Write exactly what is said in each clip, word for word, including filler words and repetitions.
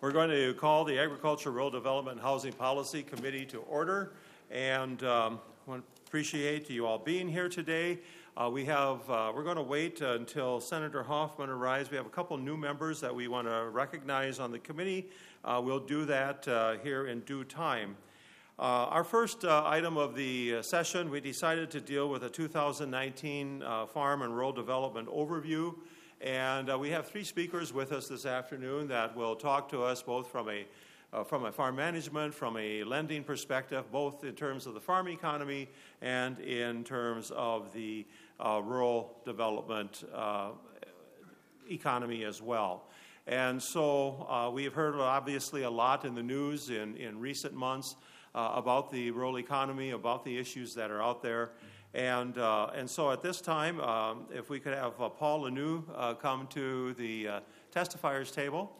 We're going to call the Agriculture, Rural Development, and Housing Policy Committee to order, and um, I appreciate you all being here today. Uh, we have, uh, we're going to wait uh, until Senator Hoffman arrives. We have a couple new members that we want to recognize on the committee. Uh, we'll do that uh, here in due time. Uh, our first uh, item of the uh, session, we decided to deal with a two thousand nineteen uh, Farm and Rural Development Overview. And uh, we have three speakers with us this afternoon that will talk to us both from a uh, from a farm management, from a lending perspective, both in terms of the farm economy and in terms of the uh, rural development uh, economy as well. And so uh, we have heard obviously a lot in the news in, in recent months uh, about the rural economy, about the issues that are out there. And uh, and so at this time, um, if we could have uh, Paul Lanoue uh, come to the uh, testifiers table.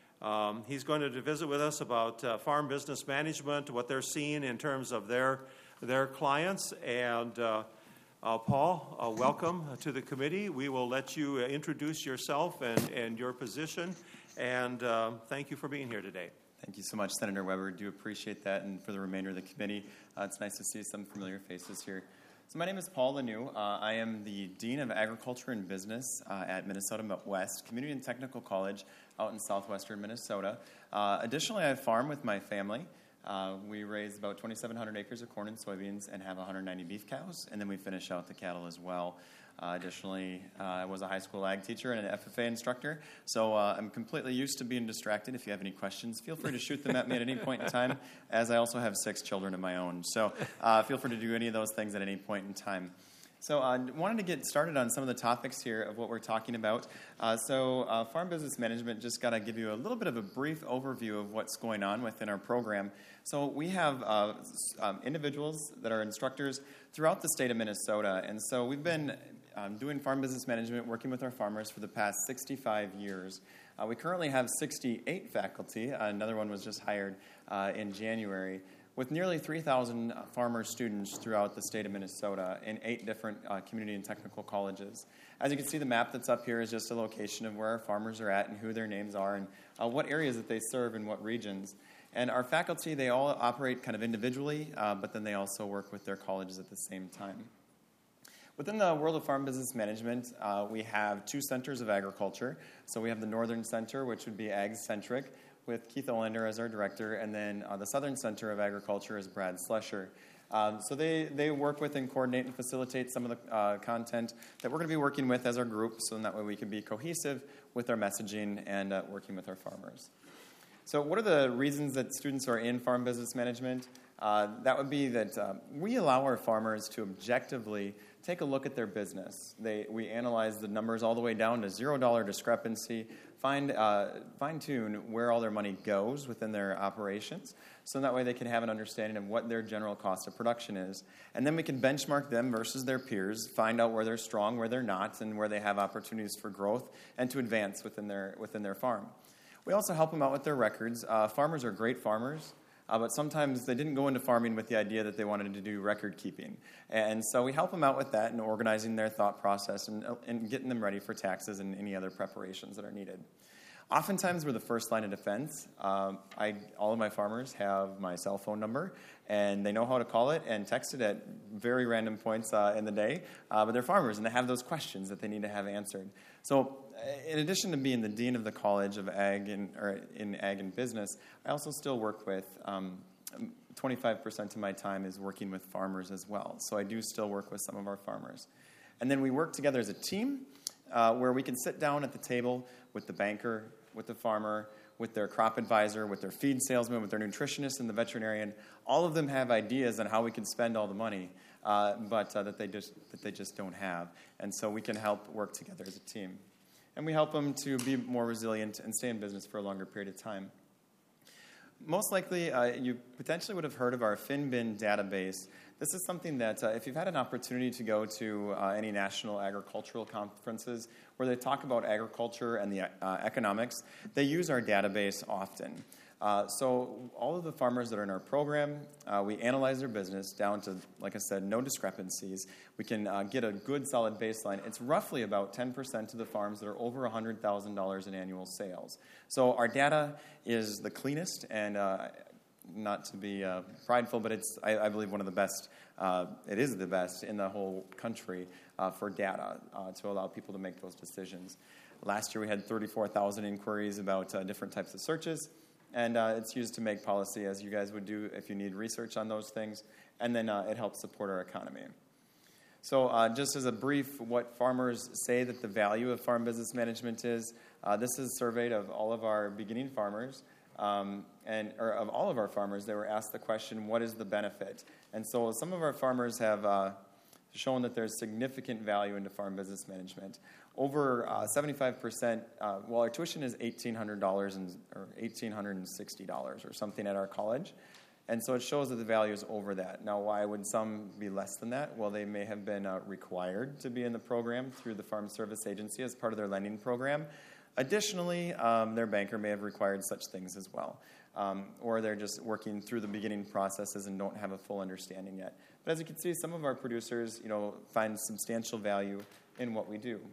Um, he's going to visit with us about uh, farm business management, what they're seeing in terms of their their clients. And uh, uh, Paul, uh, welcome to the committee. We will let you uh, introduce yourself and, and your position. And uh, thank you for being here today. Thank you so much, Senator Weber. Do appreciate that. And for the remainder of the committee, uh, it's nice to see some familiar faces here. So my name is Paul Lanoue. Uh, I am the Dean of Agriculture and Business uh, at Minnesota West Community and Technical College out in southwestern Minnesota. Uh, additionally, I farm with my family. Uh, we raise about twenty-seven hundred acres of corn and soybeans and have one hundred ninety beef cows, and then we finish out the cattle as well. Uh, additionally, uh, I was a high school ag teacher and an F F A instructor, so uh, I'm completely used to being distracted. If you have any questions, feel free to shoot them at me at any point in time, as I also have six children of my own. So uh, feel free to do any of those things at any point in time. So I uh, wanted to get started on some of the topics here of what we're talking about. Uh, so uh, farm business management, just got to give you a little bit of a brief overview of what's going on within our program. So we have uh, um, individuals that are instructors throughout the state of Minnesota, and so we've been Um, doing farm business management, working with our farmers for the past sixty-five years. Uh, we currently have sixty-eight faculty. Uh, another one was just hired uh, in January, with nearly three thousand farmer students throughout the state of Minnesota in eight different uh, community and technical colleges. As you can see, the map that's up here is just a location of where our farmers are at and who their names are and uh, what areas that they serve in what regions. And our faculty, they all operate kind of individually, uh, but then they also work with their colleges at the same time. Within the world of farm business management, uh, we have two centers of agriculture. So we have the Northern Center, which would be ag-centric, with Keith Olander as our director, and then uh, the Southern Center of Agriculture is Brad Slesher. Um, so they, they work with and coordinate and facilitate some of the uh, content that we're going to be working with as our group, so in that way we can be cohesive with our messaging and uh, working with our farmers. So what are the reasons that students are in farm business management? Uh, that would be that uh, we allow our farmers to objectively take a look at their business. They, we analyze the numbers all the way down to zero dollar discrepancy, find, uh, fine-tune where all their money goes within their operations, so that way they can have an understanding of what their general cost of production is. And then we can benchmark them versus their peers, find out where they're strong, where they're not, and where they have opportunities for growth and to advance within their, within their farm. We also help them out with their records. Uh, farmers are great farmers. Uh, but sometimes they didn't go into farming with the idea that they wanted to do record keeping. And so we help them out with that and organizing their thought process and, and getting them ready for taxes and any other preparations that are needed. Oftentimes we're the first line of defense. Um, I, all of my farmers have my cell phone number, and they know how to call it and text it at very random points uh, in the day. Uh, but they're farmers, and they have those questions that they need to have answered. So in addition to being the dean of the College of Ag and, or in Ag and Business, I also still work with, um, twenty-five percent of my time is working with farmers as well. So I do still work with some of our farmers. And then we work together as a team uh, where we can sit down at the table with the banker, with the farmer, with their crop advisor, with their feed salesman, with their nutritionist and the veterinarian. All of them have ideas on how we can spend all the money, uh, but uh, that they just that they just don't have. And so we can help work together as a team. And we help them to be more resilient and stay in business for a longer period of time. Most likely, uh, you potentially would have heard of our FinBin database. This is something that, uh, if you've had an opportunity to go to uh, any national agricultural conferences where they talk about agriculture and the uh, economics, they use our database often. Uh, so all of the farmers that are in our program, uh, we analyze their business down to, like I said, no discrepancies. We can uh, get a good, solid baseline. It's roughly about ten percent of the farms that are over one hundred thousand dollars in annual sales. So our data is the cleanest, and uh, not to be uh, prideful, but it's, I, I believe, one of the best. Uh, it is the best in the whole country uh, for data uh, to allow people to make those decisions. Last year we had thirty-four thousand inquiries about uh, different types of searches. And uh, it's used to make policy, as you guys would do if you need research on those things. And then uh, it helps support our economy. So uh, just as a brief, what farmers say that the value of farm business management is, uh, this is surveyed of all of our beginning farmers, um, and or of all of our farmers. They were asked the question, what is the benefit? And so some of our farmers have uh, shown that there's significant value into farm business management. Over uh, seventy-five percent, uh, well, our tuition is eighteen hundred dollars and, or one thousand eight hundred sixty dollars or something at our college. And so it shows that the value is over that. Now, why would some be less than that? Well, they may have been uh, required to be in the program through the Farm Service Agency as part of their lending program. Additionally, um, their banker may have required such things as well. Um, or they're just working through the beginning processes and don't have a full understanding yet. But as you can see, some of our producers, you know, find substantial value in what we do.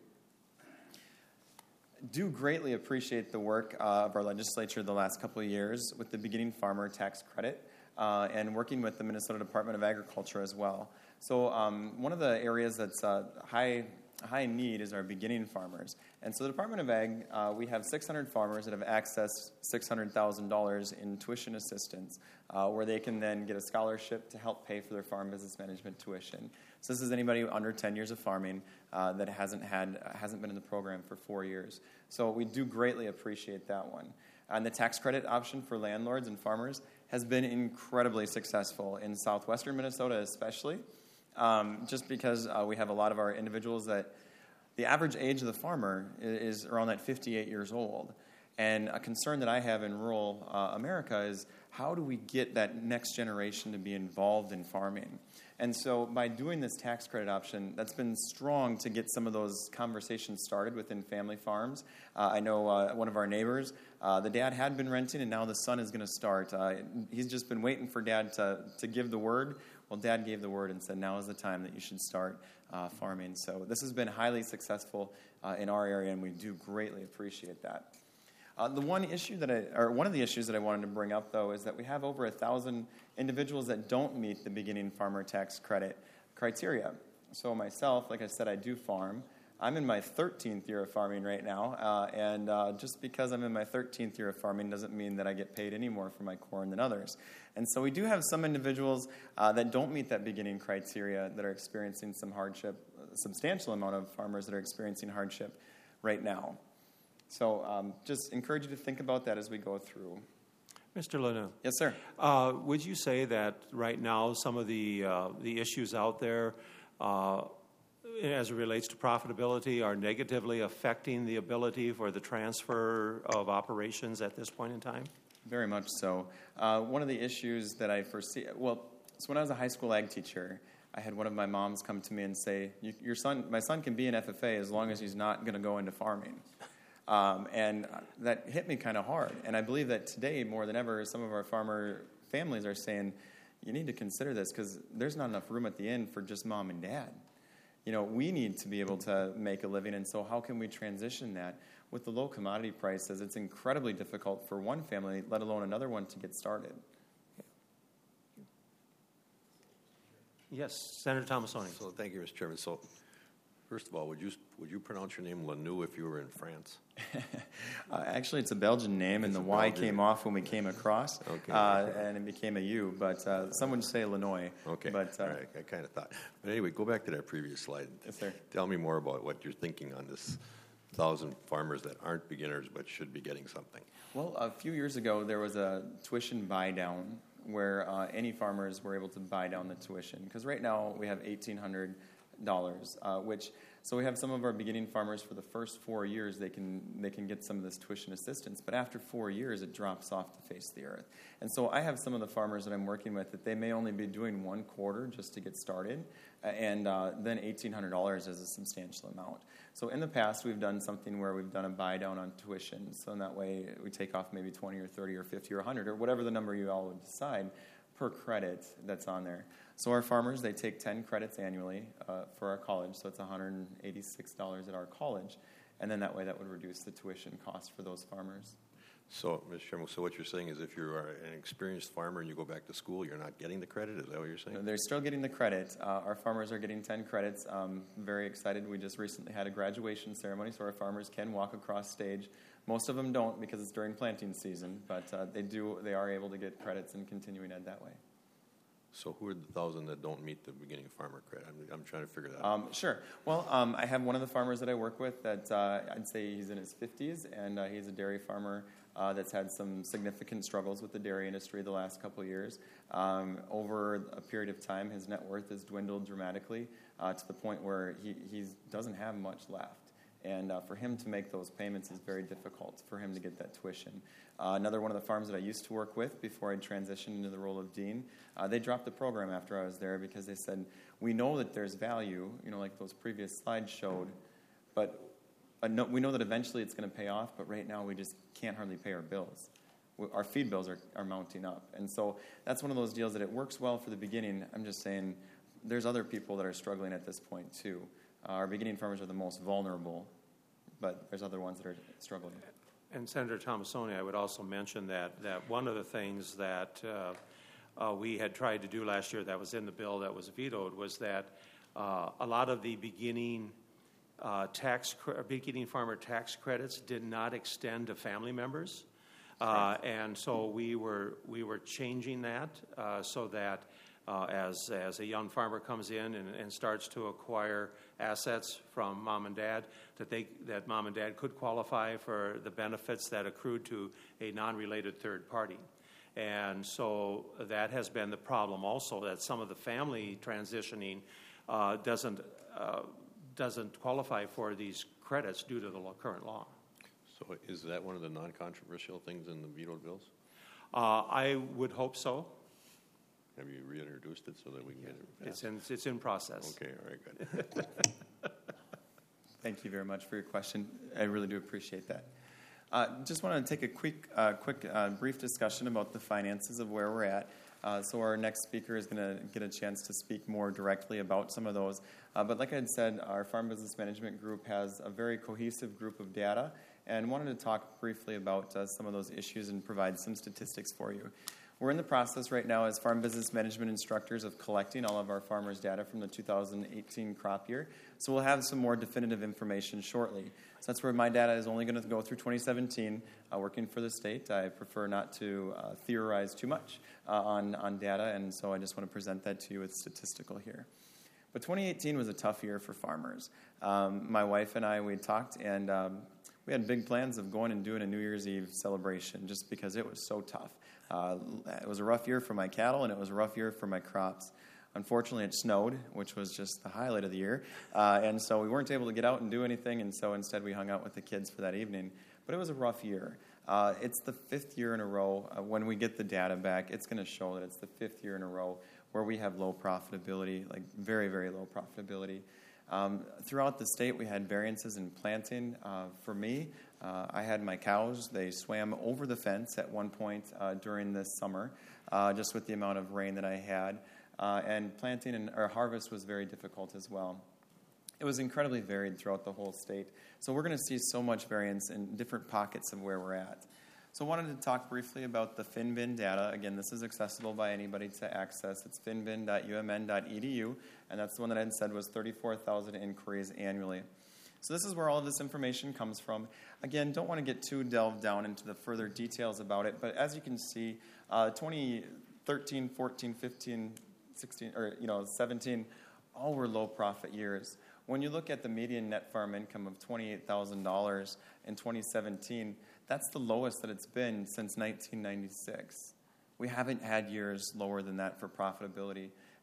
Do greatly appreciate the work uh, of our legislature the last couple of years with the beginning farmer tax credit uh, and working with the Minnesota Department of Agriculture as well. So um, one of the areas that's uh, high high need is our beginning farmers. And so the Department of Ag, uh, we have six hundred farmers that have accessed six hundred thousand dollars in tuition assistance, uh, where they can then get a scholarship to help pay for their farm business management tuition. So this is anybody under ten years of farming uh, that hasn't had uh, hasn't been in the program for four years. So we do greatly appreciate that one. And the tax credit option for landlords and farmers has been incredibly successful in southwestern Minnesota especially, um, just because uh, we have a lot of our individuals that the average age of the farmer is around that fifty-eight years old. And a concern that I have in rural uh, America is how do we get that next generation to be involved in farming? And so by doing this tax credit option, that's been strong to get some of those conversations started within family farms. Uh, I know uh, one of our neighbors, uh, the dad had been renting, and now the son is going to start. Uh, he's just been waiting for dad to, to give the word. Well, dad gave the word and said, now is the time that you should start uh, farming. So this has been highly successful uh, in our area, and we do greatly appreciate that. Uh, the one issue that I, or one of the issues that I wanted to bring up, though, is that we have over a thousand individuals that don't meet the beginning farmer tax credit criteria. So myself, like I said, I do farm. I'm in my thirteenth year of farming right now, uh, and uh, just because I'm in my thirteenth year of farming doesn't mean that I get paid any more for my corn than others. And so we do have some individuals uh, that don't meet that beginning criteria that are experiencing some hardship, a substantial amount of farmers that are experiencing hardship right now. So um, just encourage you to think about that as we go through. Mister Lanu. Yes, sir. Uh, would you say that right now some of the uh, the issues out there uh, as it relates to profitability are negatively affecting the ability for the transfer of operations at this point in time? Very much so. Uh, one of the issues that I foresee, well, so when I was a high school ag teacher, I had one of my moms come to me and say, "Your son, my son can be an F F A as long as he's not going to go into farming." Um, and that hit me kind of hard. And I believe that today, more than ever, some of our farmer families are saying, you need to consider this because there's not enough room at the end for just mom and dad. You know, we need to be able to make a living, and so how can we transition that? With the low commodity prices, it's incredibly difficult for one family, let alone another one, to get started. Yes, Senator Tomassoni. So thank you, Mister Chairman. So first of all, would you would you pronounce your name Lanu if you were in France? uh, actually, it's a Belgian name, and It's the a Y Belgian. came off when we came across, Okay. uh, and it became a U. But uh, some would say Illinois. Okay, But, uh, all right, I kind of thought. But anyway, go back to that previous slide. Yes, sir. Tell me more about what you're thinking on this thousand farmers that aren't beginners but should be getting something. Well, a few years ago, there was a tuition buy down where uh, any farmers were able to buy down the tuition. Because right now, we have eighteen hundred dollars, uh, which So we have some of our beginning farmers for the first four years, they can they can get some of this tuition assistance, but after four years, it drops off the face of the earth. And so I have some of the farmers that I'm working with that they may only be doing one quarter just to get started, and uh, then eighteen hundred dollars is a substantial amount. So in the past, we've done something where we've done a buy down on tuition, so in that way, we take off maybe twenty or thirty or fifty or one hundred or whatever the number you all would decide per credit that's on there. So our farmers, they take ten credits annually uh, for our college, so it's one hundred eighty-six dollars at our college, and then that way that would reduce the tuition cost for those farmers. So, Mister Chairman, so what you're saying is if you are an experienced farmer and you go back to school, you're not getting the credit? Is that what you're saying? They're still getting the credit. Uh, our farmers are getting ten credits. Um, very excited. We just recently had a graduation ceremony, so our farmers can walk across stage. Most of them don't because it's during planting season, but uh, they do. They are able to get credits and continuing ed that way. So who are the thousand that don't meet the beginning farmer credit? I'm, I'm trying to figure that out. Um, sure. Well, um, I have one of the farmers that I work with that uh, I'd say he's in his fifties, and uh, he's a dairy farmer uh, that's had some significant struggles with the dairy industry the last couple of years. Um, over a period of time, his net worth has dwindled dramatically uh, to the point where he he's, doesn't have much left. And uh, for him to make those payments is very difficult for him to get that tuition. Uh, another one of the farms that I used to work with before I transitioned into the role of dean, uh, they dropped the program after I was there because they said, we know that there's value, you know, like those previous slides showed, but uh, no, we know that eventually it's going to pay off, but right now we just can't hardly pay our bills. We, our feed bills are, are mounting up. And so that's one of those deals that it works well for the beginning. I'm just saying there's other people that are struggling at this point too. Uh, our beginning farmers are the most vulnerable, but there's other ones that are struggling. And Senator Tomassoni, I would also mention that, that one of the things that uh, uh, we had tried to do last year that was in the bill that was vetoed was that uh, a lot of the beginning uh, tax cre- beginning farmer tax credits did not extend to family members, uh, and so we were we were changing that uh, so that. Uh, as as a young farmer comes in and, and starts to acquire assets from mom and dad, that they that mom and dad could qualify for the benefits that accrued to a non-related third party. And so that has been the problem also, that some of the family transitioning uh, doesn't uh, doesn't qualify for these credits due to the law, current law. So is that one of the non-controversial things in the vetoed bills? Uh, I would hope so. Have you reintroduced it so that we can get it passed? It's in it's in process. Okay, all right, good. Thank you very much for your question. I really do appreciate that. Uh, just want to take a quick, uh, quick, uh, brief discussion about the finances of where we're at. Uh, so our next speaker is going to get a chance to speak more directly about some of those. Uh, but like I had said, our Farm Business Management Group has a very cohesive group of data, and wanted to talk briefly about uh, some of those issues and provide some statistics for you. We're in the process right now as farm business management instructors of collecting all of our farmers' data from the two thousand eighteen crop year. So we'll have some more definitive information shortly. So that's where my data is only going to go through twenty seventeen. Uh, working for the state, I prefer not to uh, theorize too much uh, on, on data, and so I just want to present that to you with statistical here. But twenty eighteen was a tough year for farmers. Um, my wife and I, we talked, and um, we had big plans of going and doing a New Year's Eve celebration just because it was so tough. Uh, it was a rough year for my cattle, and it was a rough year for my crops. Unfortunately, it snowed, which was just the highlight of the year, uh, and so we weren't able to get out and do anything, and so instead we hung out with the kids for that evening. But it was a rough year. Uh, it's the fifth year in a row. Uh, when we get the data back, it's going to show that it's the fifth year in a row where we have low profitability, like very, very low profitability. Um, throughout the state, we had variances in planting. Uh, for me, uh, I had my cows. They swam over the fence at one point uh, during this summer, uh, just with the amount of rain that I had. Uh, and planting and or harvest was very difficult as well. It was incredibly varied throughout the whole state. So we're going to see so much variance in different pockets of where we're at. So I wanted to talk briefly about the FinBin data. Again, this is accessible by anybody to access. It's finbin dot u m n dot e d u, and that's the one that I had said was thirty-four thousand inquiries annually. So this is where all of this information comes from. Again, don't want to get too delved down into the further details about it, but as you can see, uh, twenty thirteen, fourteen, fifteen, sixteen, or you know, seventeen, all were low profit years. When you look at the median net farm income of twenty-eight thousand dollars in twenty seventeen, that's the lowest that it's been since nineteen ninety-six. We haven't had years lower than that for profitability.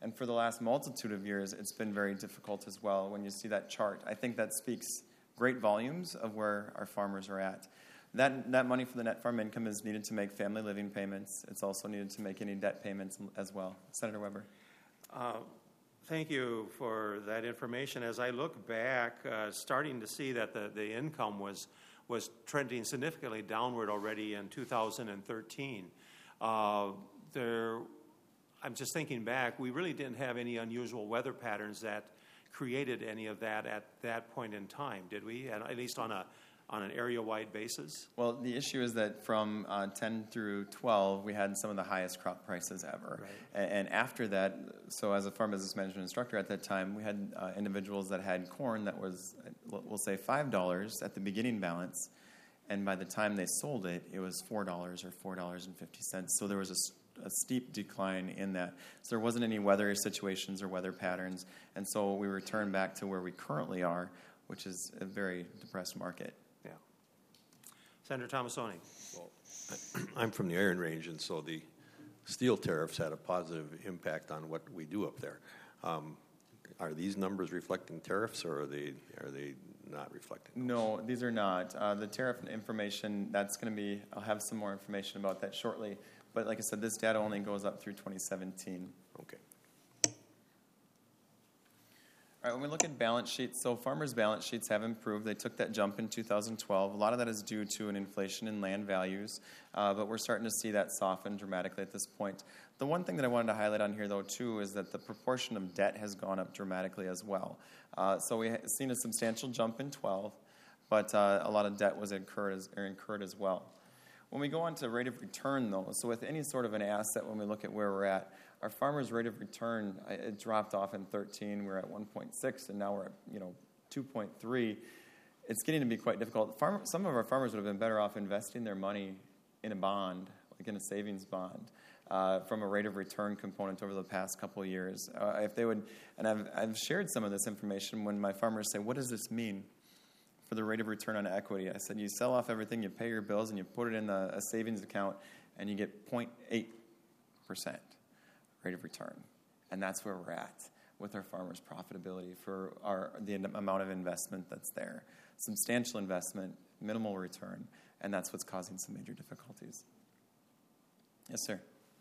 And for the last multitude of years, it's been very difficult as well when you see that chart. I think that speaks great volumes of where our farmers are at. That, that money for the net farm income is needed to make family living payments. It's also needed to make any debt payments as well. Senator Weber. Uh, Thank you for that information. As I look back, uh, starting to see that the, the income was was trending significantly downward already in two thousand thirteen. Uh, there, I'm just thinking back, we really didn't have any unusual weather patterns that created any of that at that point in time, did we? At, at least on a on an area-wide basis? Well, the issue is that from uh, ten through twelve, we had some of the highest crop prices ever. Right. And, and after that, so as a farm business management instructor at that time, we had uh, individuals that had corn that was, we'll say, five dollars at the beginning balance, and by the time they sold it, it was four dollars or four dollars and fifty cents. So there was a, a steep decline in that. So there wasn't any weather situations or weather patterns, and so we returned back to where we currently are, which is a very depressed market. Senator Tomassoni. Well, I'm from the Iron Range, and so the steel tariffs had a positive impact on what we do up there. Um, are these numbers reflecting tariffs, or are they are they not reflecting those? No, these are not. Uh, the tariff information, that's going to be, I'll have some more information about that shortly. But like I said, this data only goes up through twenty seventeen. Okay. All right, when we look at balance sheets, so farmers' balance sheets have improved. They took that jump in two thousand twelve. A lot of that is due to an inflation in land values, uh, but we're starting to see that soften dramatically at this point. The one thing that I wanted to highlight on here, though, too, is that the proportion of debt has gone up dramatically as well. Uh, so we've seen a substantial jump in twelve, but uh, a lot of debt was incurred as, or incurred as well. When we go on to rate of return, though, so with any sort of an asset, when we look at where we're at, our farmers' rate of return, it dropped off in thirteen. We're at one point six, and now we're at, you know, two point three. It's getting to be quite difficult. Farm, some of our farmers would have been better off investing their money in a bond, like in a savings bond, uh, from a rate of return component over the past couple of years. Uh, if they would, and I've, I've shared some of this information when my farmers say, what does this mean for the rate of return on equity? I said, you sell off everything, you pay your bills, and you put it in a, a savings account, and you get zero point eight percent. Rate of return. And that's where we're at with our farmers' profitability for our the amount of investment that's there. Substantial investment, minimal return, and that's what's causing some major difficulties. Yes, sir.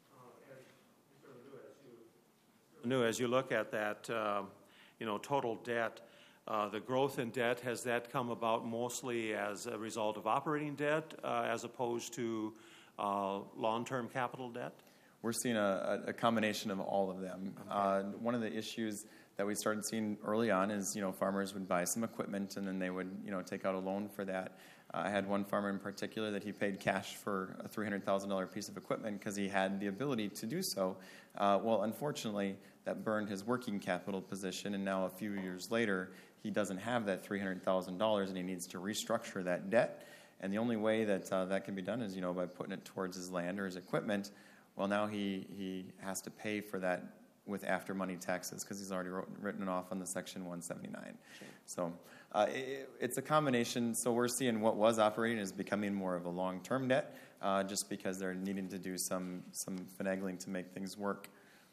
New, as you look at that, uh, you know, total debt, uh, the growth in debt, has that come about mostly as a result of operating debt uh, as opposed to uh, long-term capital debt? We're seeing a, a combination of all of them. Okay. Uh, one of the issues that we started seeing early on is, you know, farmers would buy some equipment and then they would, you know, take out a loan for that. Uh, I had one farmer in particular that he paid cash for a three hundred thousand dollars piece of equipment because he had the ability to do so. Uh, well, unfortunately, that burned his working capital position, and now a few years later, he doesn't have that three hundred thousand dollars and he needs to restructure that debt. And the only way that uh, that can be done is, you know, by putting it towards his land or his equipment. Well, now he, he has to pay for that with after money taxes because he's already wrote, written it off on the Section one seventy-nine. Sure. So uh, it, it's a combination. So we're seeing what was operating is becoming more of a long-term debt uh, just because they're needing to do some, some finagling to make things work.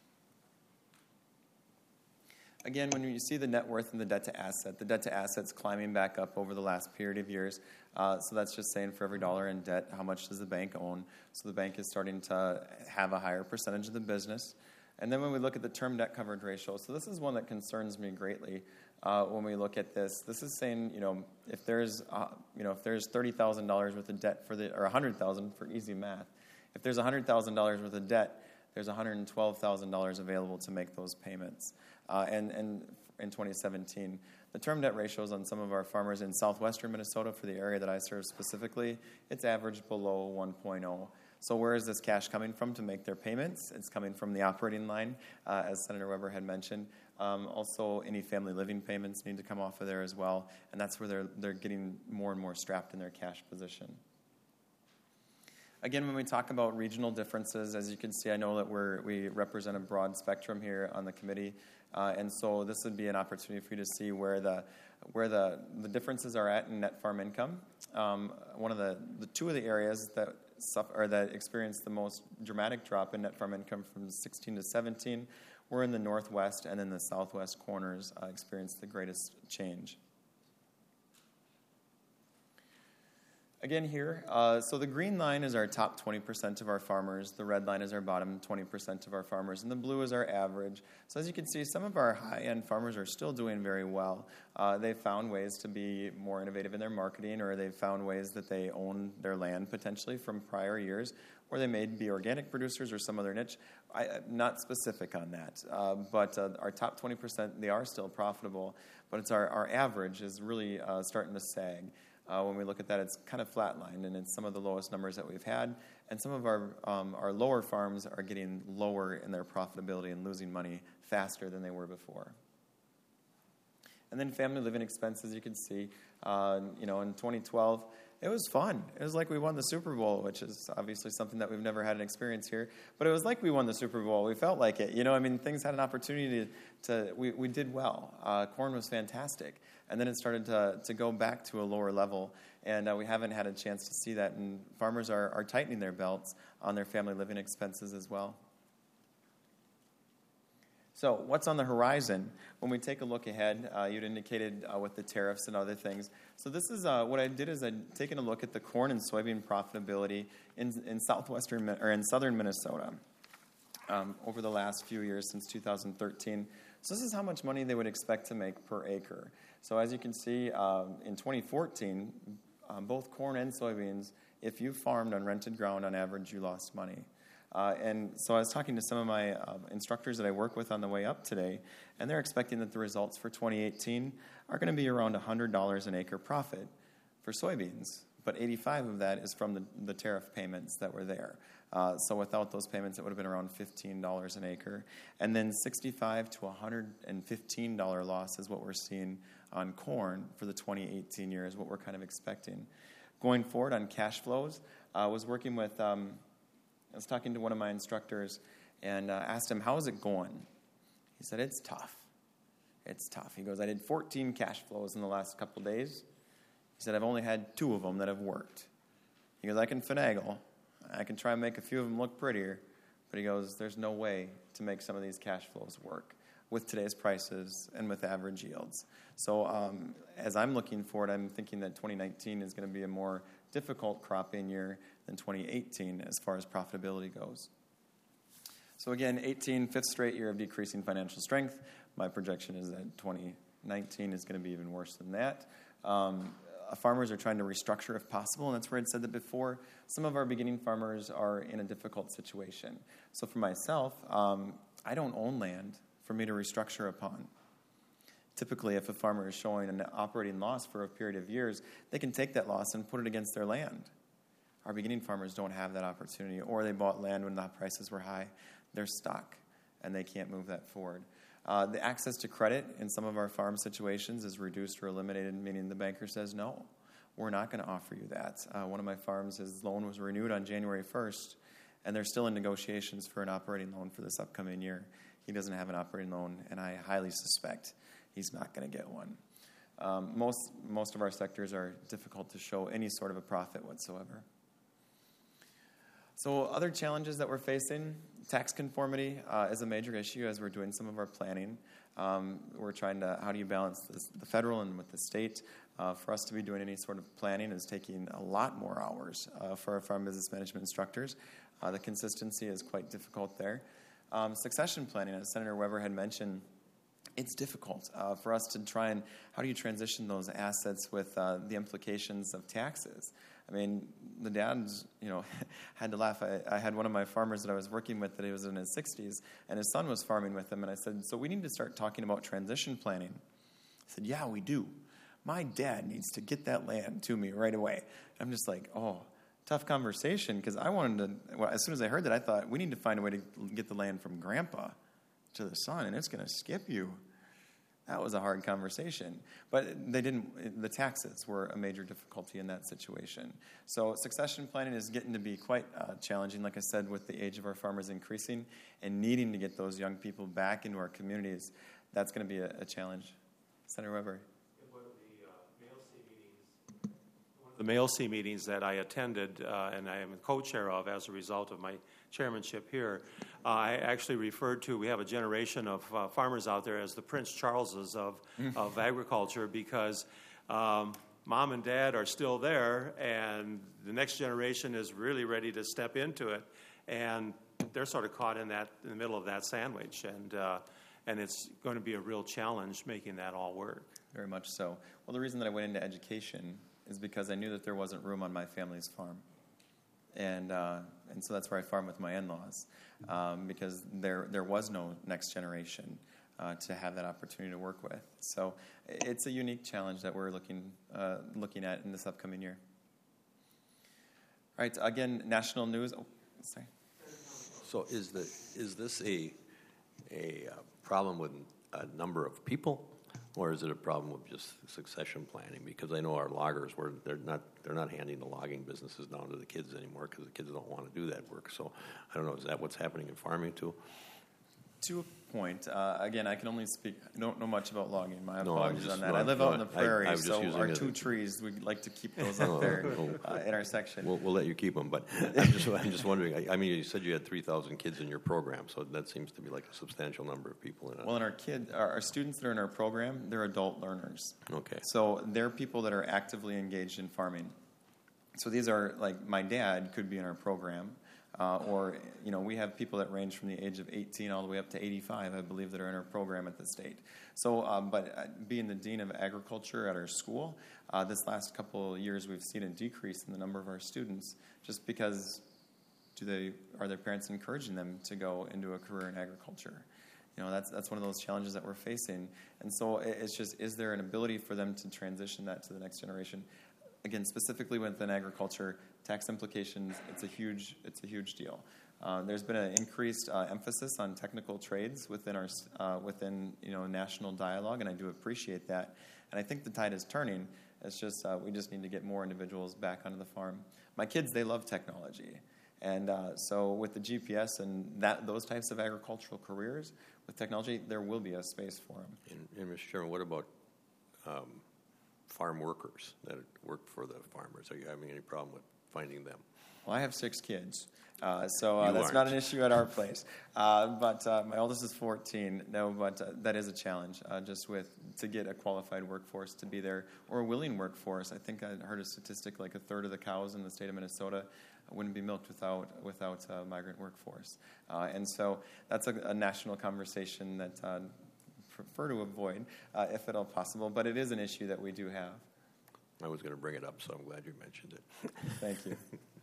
Again, when you see the net worth and the debt to asset, the debt to asset's climbing back up over the last period of years. Uh, so that's just saying for every dollar in debt, how much does the bank own? So the bank is starting to have a higher percentage of the business. And then when we look at the term debt coverage ratio, so this is one that concerns me greatly uh, when we look at this. This is saying, you know, if there's, uh, you know, if there's thirty thousand dollars worth of debt for the, or one hundred thousand dollars for easy math. If there's one hundred thousand dollars worth of debt, there's one hundred twelve thousand dollars available to make those payments. Uh, and, and in twenty seventeen, the term debt ratios on some of our farmers in southwestern Minnesota, for the area that I serve specifically, it's averaged below one point oh. So where is this cash coming from to make their payments? It's coming from the operating line, uh, as Senator Weber had mentioned. Um, also, any family living payments need to come off of there as well, and that's where they're they're getting more and more strapped in their cash position. Again, when we talk about regional differences, as you can see, I know that we're, we represent a broad spectrum here on the committee, uh, and so this would be an opportunity for you to see where the where the, the differences are at in net farm income. Um, one of the, the two of the areas that suffer, or that experienced the most dramatic drop in net farm income from sixteen to seventeen We're in the northwest and then the southwest corners uh, experienced the greatest change. Again here, uh, so the green line is our top twenty percent of our farmers, the red line is our bottom twenty percent of our farmers, and the blue is our average. So as you can see, some of our high-end farmers are still doing very well. Uh, they've found ways to be more innovative in their marketing, or they've found ways that they own their land potentially from prior years, or they may be organic producers or some other niche. I, I'm not specific on that, uh, but uh, our top twenty percent, they are still profitable, but it's our, our average is really uh, starting to sag. Uh, when we look at that, it's kind of flatlined, and it's some of the lowest numbers that we've had. And some of our um, our lower farms are getting lower in their profitability and losing money faster than they were before. And then family living expenses, you can see, uh, you know, in twenty twelve, it was fun. It was like we won the Super Bowl, which is obviously something that we've never had an experience here. But it was like we won the Super Bowl. We felt like it. You know, I mean, things had an opportunity to, to we, we did well. Uh, corn was fantastic. And then it started to, to go back to a lower level. And uh, we haven't had a chance to see that. And farmers are, are tightening their belts on their family living expenses as well. So what's on the horizon? When we take a look ahead, uh, you'd indicated uh, with the tariffs and other things. So this is uh, what I did is I'd taken a look at the corn and soybean profitability in, in southwestern or in southern Minnesota um, over the last few years since two thousand thirteen. So this is how much money they would expect to make per acre. So as you can see, um, in twenty fourteen, um, both corn and soybeans, if you farmed on rented ground, on average, you lost money. Uh, and so I was talking to some of my uh, instructors that I work with on the way up today, and they're expecting that the results for twenty eighteen are going to be around one hundred dollars an acre profit for soybeans, but eighty-five of that is from the, the tariff payments that were there. Uh, so without those payments, it would have been around fifteen dollars an acre. And then sixty-five to one hundred fifteen dollars loss is what we're seeing on corn for the twenty eighteen year, is what we're kind of expecting. Going forward on cash flows, I uh, was working with... Um, I was talking to one of my instructors and uh, asked him, how's it going? He said, it's tough. It's tough. He goes, I did fourteen cash flows in the last couple days. He said, I've only had two of them that have worked. He goes, I can finagle. I can try and make a few of them look prettier. But he goes, there's no way to make some of these cash flows work with today's prices and with average yields. So um, as I'm looking forward, I'm thinking that twenty nineteen is going to be a more difficult cropping year than twenty eighteen as far as profitability goes. So again, eighteen, fifth straight year of decreasing financial strength. My projection is that twenty nineteen is going to be even worse than that. Um, farmers are trying to restructure if possible, and that's where I'd said that before. Some of our beginning farmers are in a difficult situation. So for myself, um, I don't own land for me to restructure upon. Typically, if a farmer is showing an operating loss for a period of years, they can take that loss and put it against their land. Our beginning farmers don't have that opportunity, or they bought land when the prices were high. They're stuck, and they can't move that forward. Uh, the access to credit in some of our farm situations is reduced or eliminated, meaning the banker says, no, we're not going to offer you that. Uh, one of my farms, his loan was renewed on January first, and they're still in negotiations for an operating loan for this upcoming year. He doesn't have an operating loan, and I highly suspect he's not going to get one. Um, most, most of our sectors are difficult to show any sort of a profit whatsoever. So other challenges that we're facing, tax conformity uh, is a major issue as we're doing some of our planning. Um, we're trying to, how do you balance this, the federal and with the state? Uh, for us to be doing any sort of planning is taking a lot more hours uh, for our farm business management instructors. Uh, the consistency is quite difficult there. Um, succession planning, as Senator Weber had mentioned, it's difficult uh, for us to try and, how do you transition those assets with uh, the implications of taxes? I mean, the dads, you know, had to laugh. I, I had one of my farmers that I was working with that he was in his sixties, and his son was farming with him, and I said, so we need to start talking about transition planning. I said, yeah, we do. My dad needs to get that land to me right away. I'm just like, oh, tough conversation, because I wanted to, well, as soon as I heard that, I thought, we need to find a way to get the land from grandpa to the son, and it's going to skip you. That was a hard conversation. But they didn't, the taxes were a major difficulty in that situation. So succession planning is getting to be quite uh, challenging, like I said, with the age of our farmers increasing and needing to get those young people back into our communities. That's going to be a, a challenge. Senator Weber. What the uh, Mayo State meetings, one of the M A L C meetings that I attended, uh, and I am co-chair of as a result of my chairmanship here, uh, I actually referred to, we have a generation of uh, farmers out there as the Prince Charleses of, of agriculture, because um, mom and dad are still there, and the next generation is really ready to step into it, and they're sort of caught in that in the middle of that sandwich, and uh, and it's going to be a real challenge making that all work. Very much so. Well, the reason that I went into education is because I knew that there wasn't room on my family's farm. And uh, and so that's where I farm with my in-laws, um, because there there was no next generation uh, to have that opportunity to work with. So it's a unique challenge that we're looking uh, looking at in this upcoming year. All right, again, national news. Oh, sorry. So is the is this a a uh, problem with a number of people, or is it a problem with just succession planning? Because I know our loggers were they're not they're not handing the logging businesses down to the kids anymore because the kids don't want to do that work. So I don't know, is that what's happening in farming too? To a point. Uh, again, I can only speak. I don't know much about logging. My No, I'm apologies just- on that. no, I live no, out in the I- prairie, I was just so using our it two as- trees, we like to keep those up there uh, in our section. We'll, we'll let you keep them, but I'm just I'm just wondering. I, I mean, you said you had three thousand kids in your program, so that seems to be like a substantial number of people in it. Well, and our kids, our, our students that are in our program, they're adult learners. Okay. So they're people that are actively engaged in farming. So these are, like, my dad could be in our program, uh, or, you know, we have people that range from the age of eighteen all the way up to eighty-five, I believe, that are in our program at the state. So, um, but uh, being the dean of agriculture at our school, uh, this last couple of years we've seen a decrease in the number of our students, just because do they are their parents encouraging them to go into a career in agriculture? You know, that's that's one of those challenges that we're facing. And so it's just, is there an ability for them to transition that to the next generation? Again, specifically within agriculture, tax implications, it's a huge, it's a huge deal. Uh, there's been an increased uh, emphasis on technical trades within our uh, within you know national dialogue, and I do appreciate that. And I think the tide is turning. It's just uh, we just need to get more individuals back onto the farm. My kids, they love technology, and uh, so with the G P S and that those types of agricultural careers with technology, there will be a space for them. And, and Mister Chairman, what about um, farm workers that work for the farmers? Are you having any problem with finding them? Well, I have six kids, uh, so uh, You that's aren't. not an issue at our place. Uh, but uh, my oldest is fourteen. No, but uh, that is a challenge, uh, just with to get a qualified workforce to be there, or a willing workforce. I think I heard a statistic like a third of the cows in the state of Minnesota wouldn't be milked without without a migrant workforce. Uh, and so that's a, a national conversation that uh, prefer to avoid, uh, if at all possible. But it is an issue that we do have. I was going to bring it up, so I'm glad you mentioned it. Thank you.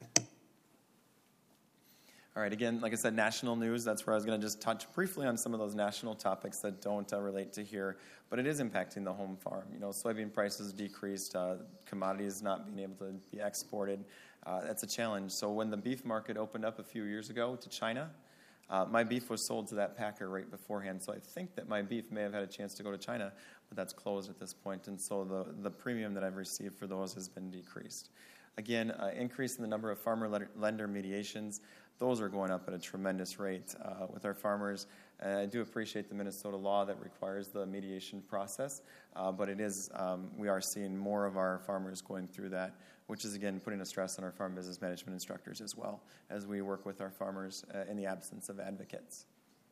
All right, again, like I said, national news, that's where I was going to just touch briefly on some of those national topics that don't uh, relate to here, but it is impacting the home farm. You know, soybean prices decreased, uh, commodities not being able to be exported. Uh, that's a challenge. So when the beef market opened up a few years ago to China, uh, my beef was sold to that packer right beforehand. So I think that my beef may have had a chance to go to China, but that's closed at this point, and so the, the premium that I've received for those has been decreased. Again, uh, increase in the number of farmer lender mediations. Those are going up at a tremendous rate uh, with our farmers. And I do appreciate the Minnesota law that requires the mediation process, uh, but it is um, we are seeing more of our farmers going through that, which is, again, putting a stress on our farm business management instructors as well as we work with our farmers uh, in the absence of advocates.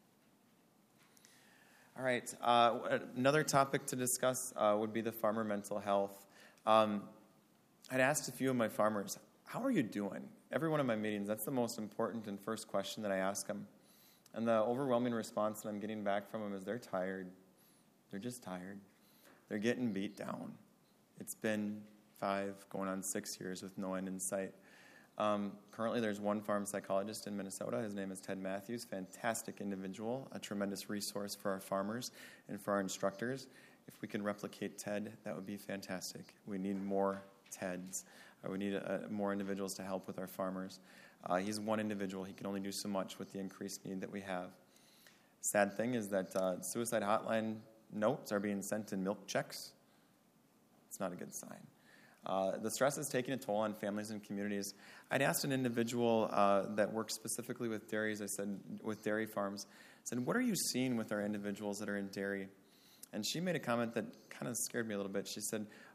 All right, uh, another topic to discuss uh, would be the farmer mental health. Um, I'd asked a few of my farmers, how are you doing? Every one of my meetings, that's the most important and first question that I ask them. And the overwhelming response that I'm getting back from them is they're tired. They're just tired. They're getting beat down. It's been five, going on six years with no end in sight. Um, currently, there's one farm psychologist in Minnesota. His name is Ted Matthews. Fantastic individual, a tremendous resource for our farmers and for our instructors. If we can replicate Ted, that would be fantastic. We need more Teds. Uh, we need uh, more individuals to help with our farmers. Uh, he's one individual. He can only do so much with the increased need that we have. Sad thing is that uh, suicide hotline notes are being sent in milk checks. It's not a good sign. Uh, the stress is taking a toll on families and communities. I'd asked an individual uh, that works specifically with dairies, I said, with dairy farms, I said, what are you seeing with our individuals that are in dairy? And she made a comment that kind of scared me a little bit. She said,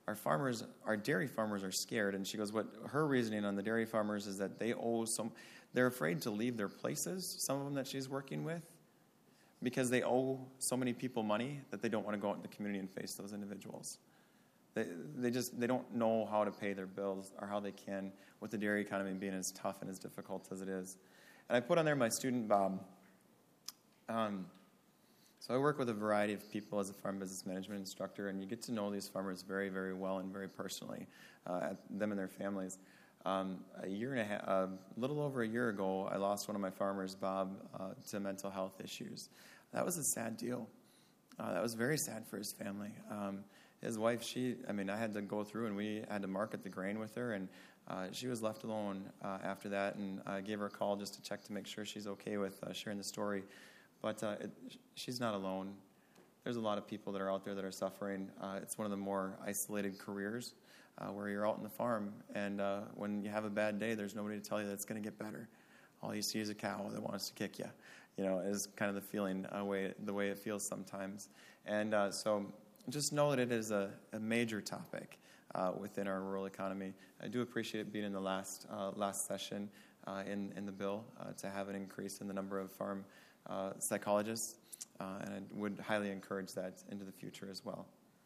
our farmers, our dairy farmers are scared. And she goes, what her reasoning on the dairy farmers is that they owe some, they're afraid to leave their places, some of them that she's working with, because they owe so many people money that they don't want to go out in the community and face those individuals. They, they just, they don't know how to pay their bills or how they can with the dairy economy being as tough and as difficult as it is. And I put on there my student, Bob. Um, so I work with a variety of people as a farm business management instructor, and you get to know these farmers very, very well and very personally, uh, them and their families. Um, a year and a half, a little over a year ago, I lost one of my farmers, Bob, uh, to mental health issues. That was a sad deal. Uh, that was very sad for his family. Um, his wife, she, I mean, I had to go through and we had to market the grain with her, and uh, she was left alone uh, after that, and I gave her a call just to check to make sure she's okay with uh, sharing the story. But uh, it, she's not alone. There's a lot of people that are out there that are suffering. Uh, it's one of the more isolated careers uh, where you're out in the farm, and uh, when you have a bad day, there's nobody to tell you that it's going to get better. All you see is a cow that wants to kick you. You know, is kind of the feeling, uh, way the way it feels sometimes. And uh, so just know that it is a, a major topic uh, within our rural economy. I do appreciate it being in the last uh, last session uh, in, in the bill uh, to have an increase in the number of farm uh, psychologists, uh, and I would highly encourage that into the future as well.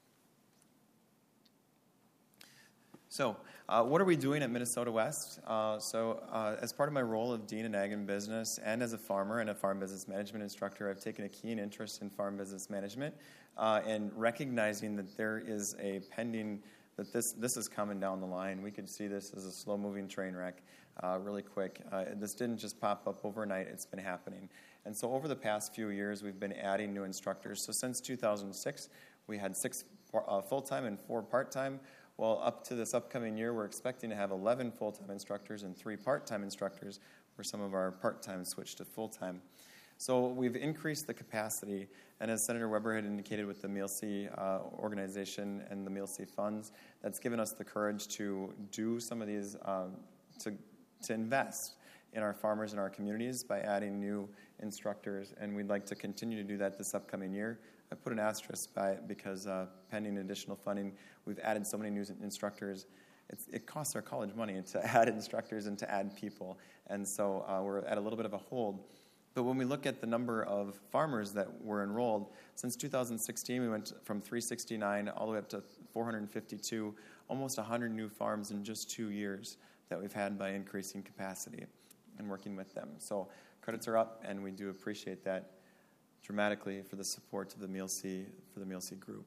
So, uh, what are we doing at Minnesota West? Uh, so, uh, as part of my role of Dean in Ag and Business, and as a farmer and a farm business management instructor, I've taken a keen interest in farm business management uh, and recognizing that there is a pending, that this this is coming down the line. We could see this as a slow-moving train wreck uh, really quick. Uh, this didn't just pop up overnight. It's been happening. And so over the past few years, we've been adding new instructors. So since two thousand six, we had six uh, full-time and four part-time. Well, up to this upcoming year, we're expecting to have eleven full-time instructors and three part-time instructors, where some of our part-time switched to full-time. So we've increased the capacity, and as Senator Weber had indicated with the M E A L C uh, organization and the M E A L C funds, that's given us the courage to do some of these, um, to to invest in our farmers and our communities by adding new instructors, and we'd like to continue to do that this upcoming year. I put an asterisk by it because uh, pending additional funding, we've added so many new instructors. It's, it costs our college money to add instructors and to add people, and so uh, we're at a little bit of a hold. But when we look at the number of farmers that were enrolled, since two thousand sixteen, we went from three sixty-nine all the way up to four hundred fifty-two, almost one hundred new farms in just two years that we've had by increasing capacity and working with them. So credits are up, and we do appreciate that dramatically for the support of the M E A L C, for the M E A L C group.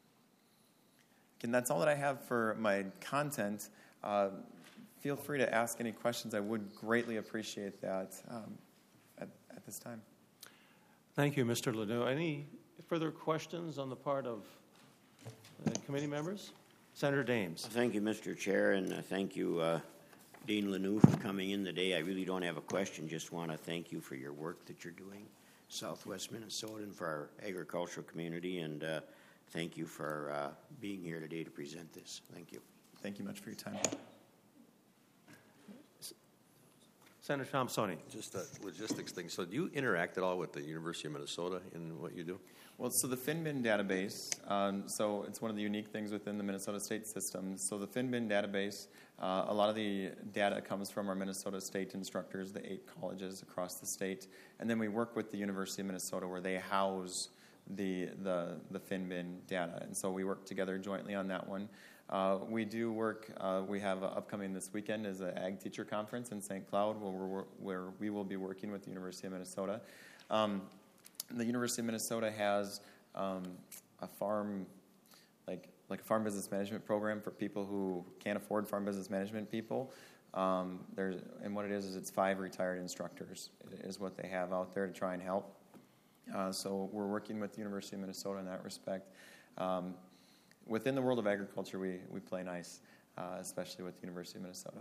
And that's all that I have for my content. Uh, feel free to ask any questions. I would greatly appreciate that um, at, at this time. Thank you, Mister Lanou. Any further questions on the part of the committee members? Senator Dames. Thank you, Mister Chair, and uh, thank you, uh, Dean Lanou, for coming in today. I really don't have a question, just want to thank you for your work that you're doing, Southwest Minnesota, and for our agricultural community, and uh, thank you for uh, being here today to present this. Thank you. Thank you much for your time. Senator Thompsoni. Just a logistics thing. So do you interact at all with the University of Minnesota in what you do? Well, so the FinBin database, um, so it's one of the unique things within the Minnesota State system. So the FinBin database, uh, a lot of the data comes from our Minnesota State instructors, the eight colleges across the state. And then we work with the University of Minnesota where they house the the, the FinBin data. And so we work together jointly on that one. Uh, we do work, uh, we have uh, upcoming this weekend is an Ag Teacher Conference in Saint Cloud where, we're, where we will be working with the University of Minnesota. Um, the University of Minnesota has um, a farm, like like a farm business management program for people who can't afford farm business management people. Um, there's, and what it is is it's five retired instructors is what they have out there to try and help. Uh, so we're working with the University of Minnesota in that respect. Um, Within the world of agriculture, we, we play nice, uh, especially with the University of Minnesota.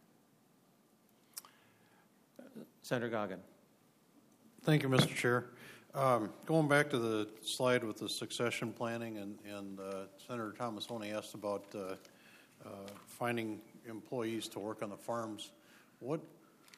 Senator Goggin. Thank you, Mister Chair. Um, going back to the slide with the succession planning, and, and uh, Senator Thomasoni asked about uh, uh, finding employees to work on the farms. What,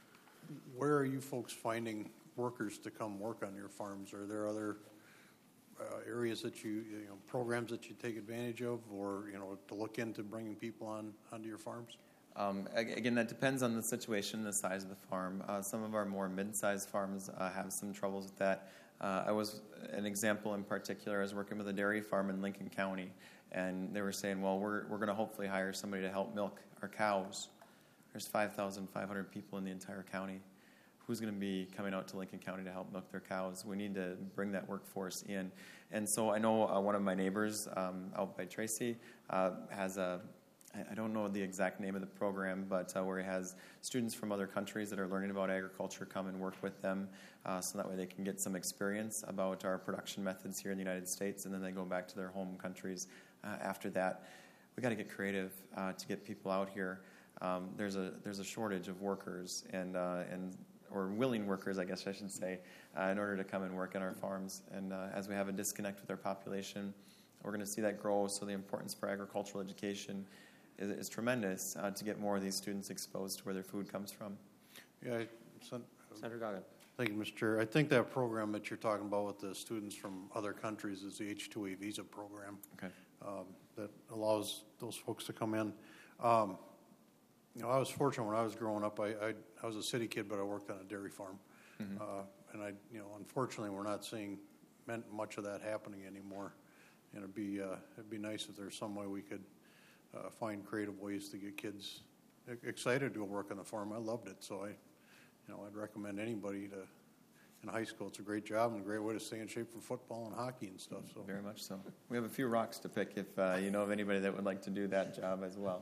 where are you folks finding workers to come work on your farms? Are there other uh, areas that you, you know, programs that you take advantage of, or, you know, to look into bringing people on onto your farms? Um, ag- again, that depends on the situation, the size of the farm. Uh, some of our more mid-sized farms uh, have some troubles with that. Uh, I was an example in particular. I was working with a dairy farm in Lincoln County, and they were saying, "Well, we're we're going to hopefully hire somebody to help milk our cows." There's five thousand five hundred people in the entire county. Who's going to be coming out to Lincoln County to help milk their cows? We need to bring that workforce in. And so I know uh, one of my neighbors um, out by Tracy uh, has a, I don't know the exact name of the program, but uh, where he has students from other countries that are learning about agriculture come and work with them, uh, so that way they can get some experience about our production methods here in the United States, and then they go back to their home countries uh, after that. We got to get creative uh, to get people out here. Um, there's a there's a shortage of workers and uh, and or willing workers, I guess I should say, uh, in order to come and work on our farms. And uh, as we have a disconnect with our population, we're going to see that grow. So the importance for agricultural education is, is tremendous uh, to get more of these students exposed to where their food comes from. Yeah, I sent, Senator Goggin. thank you, Mister Chair. I think that program that you're talking about with the students from other countries is the H two A visa program. Okay. Um, that allows those folks to come in. Um, you know, I was fortunate when I was growing up. I, I I was a city kid, but I worked on a dairy farm, Mm-hmm. uh, and I you know unfortunately we're not seeing meant much of that happening anymore. And it'd be uh, it'd be nice if there's some way we could uh, find creative ways to get kids excited to go work on the farm. I loved it, so I you know I'd recommend anybody to. In high school, it's a great job and a great way to stay in shape for football and hockey and stuff. So Very much so. We have a few rocks to pick if uh, you know of anybody that would like to do that job as well.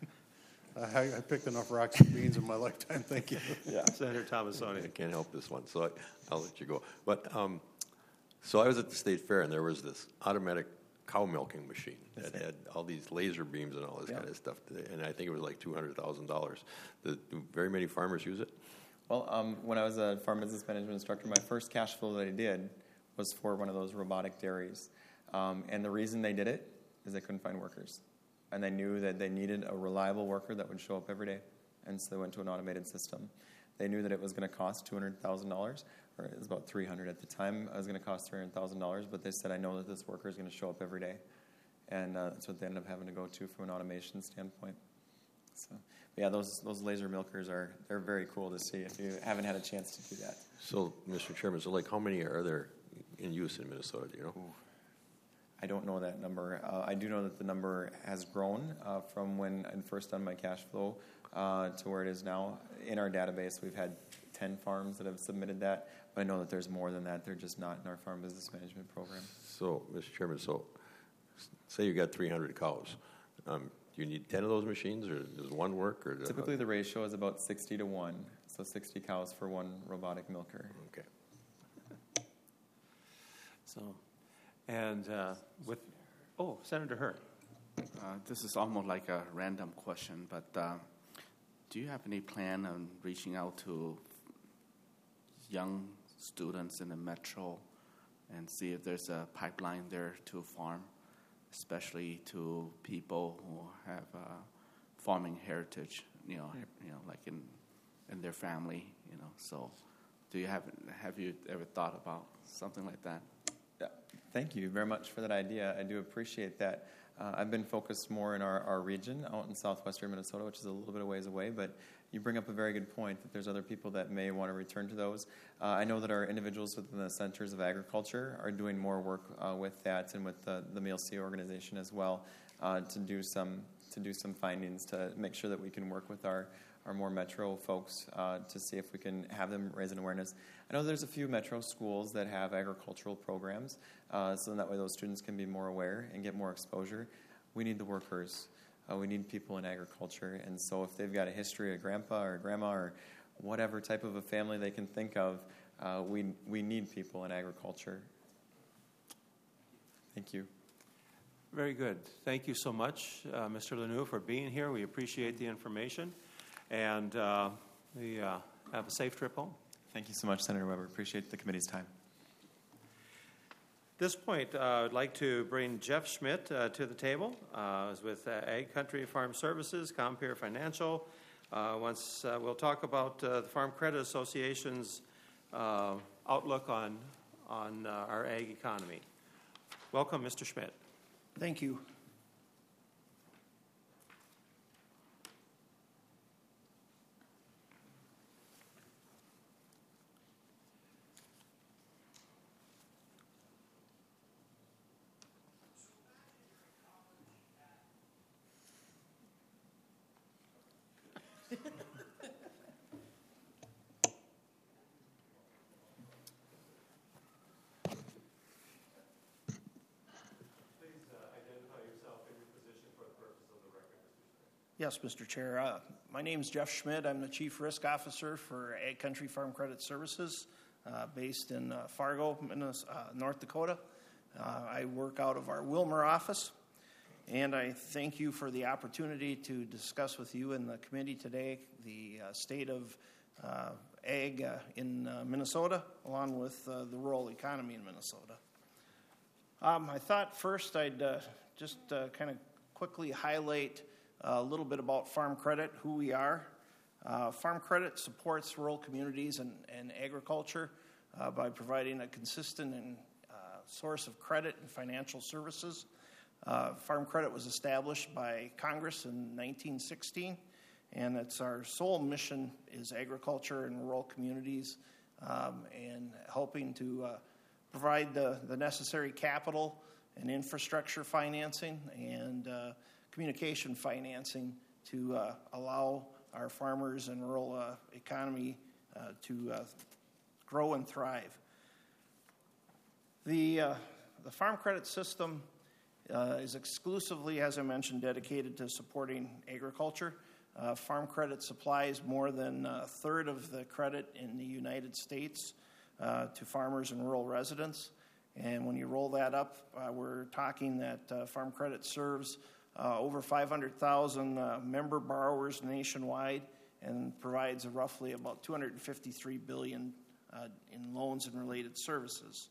I, I picked enough rocks and beans in my lifetime. Thank you. Yeah. Senator Thomasoni. I can't help this one, so I, I'll let you go. But um, so I was at the state fair, and there was this automatic cow milking machine that had all these laser beams and all this Yeah. kind of stuff. And I think it was like two hundred thousand dollars. Do very many farmers use it? Well, um, when I was a farm business management instructor, my first cash flow that I did was for one of those robotic dairies. Um, and the reason they did it is they couldn't find workers. And they knew that they needed a reliable worker that would show up every day. And so they went to an automated system. They knew that it was going to cost two hundred thousand dollars, or it was about three hundred dollars at the time. It was going to cost three hundred thousand dollars, but they said, I know that this worker is going to show up every day. And uh, that's what they ended up having to go to from an automation standpoint. So, yeah, those those laser milkers are they're very cool to see if you haven't had a chance to do that. So, Mister Chairman, so like how many are there in use in Minnesota, do you know? I don't know that number. Uh, I do know that the number has grown uh, from when I first done my cash flow uh, to where it is now. In our database, we've had ten farms that have submitted that, but I know that there's more than that. They're just not in our farm business management program. So, Mister Chairman, so s- say you got three hundred cows. Um, do you need ten of those machines, or does one work? Or does Typically, the ratio is about sixty to one, so sixty cows for one robotic milker. Okay. So, and uh, with, oh, Senator Hurd. Uh, This is almost like a random question, but uh, do you have any plan on reaching out to young students in the metro and see if there's a pipeline there to farm, especially to people who have uh, farming heritage, you know, you know, like in in their family, you know? So do you have have you ever thought about something like that? Yeah, thank you very much for that idea. I do appreciate that. Uh, I've been focused more in our, our region out in southwestern Minnesota, which is a little bit of ways away, but you bring up a very good point that there's other people that may want to return to those. Uh, I know that our individuals within the Centers of Agriculture are doing more work uh, with that and with the, the Meal C organization as well uh, to do some to do some findings to make sure that we can work with our our more metro folks uh, to see if we can have them raise an awareness. I know there's a few metro schools that have agricultural programs, uh, so that way those students can be more aware and get more exposure. We need the workers. Uh, we need people in agriculture, and so if they've got a history, a grandpa or a grandma or whatever type of a family they can think of, uh, we we need people in agriculture. Thank you. Very good. Thank you so much, uh, Mister Lanou, for being here. We appreciate the information. And uh, we uh, have a safe trip home. Thank you so much, Senator Weber. Appreciate the committee's time. At this point, uh, I'd like to bring Jeff Schmidt uh, to the table. Uh, is with uh, Ag Country Farm Services, Compeer Financial. Uh, once uh, we'll talk about uh, the Farm Credit Association's uh, outlook on on uh, our ag economy. Welcome, Mister Schmidt. Thank you. Yes, Mister Chair. Uh, my name is Jeff Schmidt. I'm the Chief Risk Officer for Ag Country Farm Credit Services, uh, based in uh, Fargo, Minnesota, uh, North Dakota. Uh, I work out of our Wilmer office, and I thank you for the opportunity to discuss with you and the committee today the uh, state of uh, ag uh, in uh, Minnesota, along with uh, the rural economy in Minnesota. Um, I thought first I'd uh, just uh, kind of quickly highlight a little bit about Farm Credit, who we are. Uh, Farm Credit supports rural communities and, and agriculture uh, by providing a consistent and uh, source of credit and financial services. Uh, Farm Credit was established by Congress in nineteen sixteen, and it's our sole mission is agriculture in rural communities, um, and helping to uh, provide the, the necessary capital and infrastructure financing and uh, communication financing to uh, allow our farmers and rural uh, economy uh, to uh, grow and thrive. The, uh, the Farm Credit System uh, is exclusively, as I mentioned, dedicated to supporting agriculture. Uh, Farm Credit supplies more than a third of the credit in the United States uh, to farmers and rural residents. And when you roll that up, uh, we're talking that uh, Farm Credit serves Uh, over five hundred thousand uh, member borrowers nationwide and provides roughly about two hundred fifty-three billion dollars uh, in loans and related services.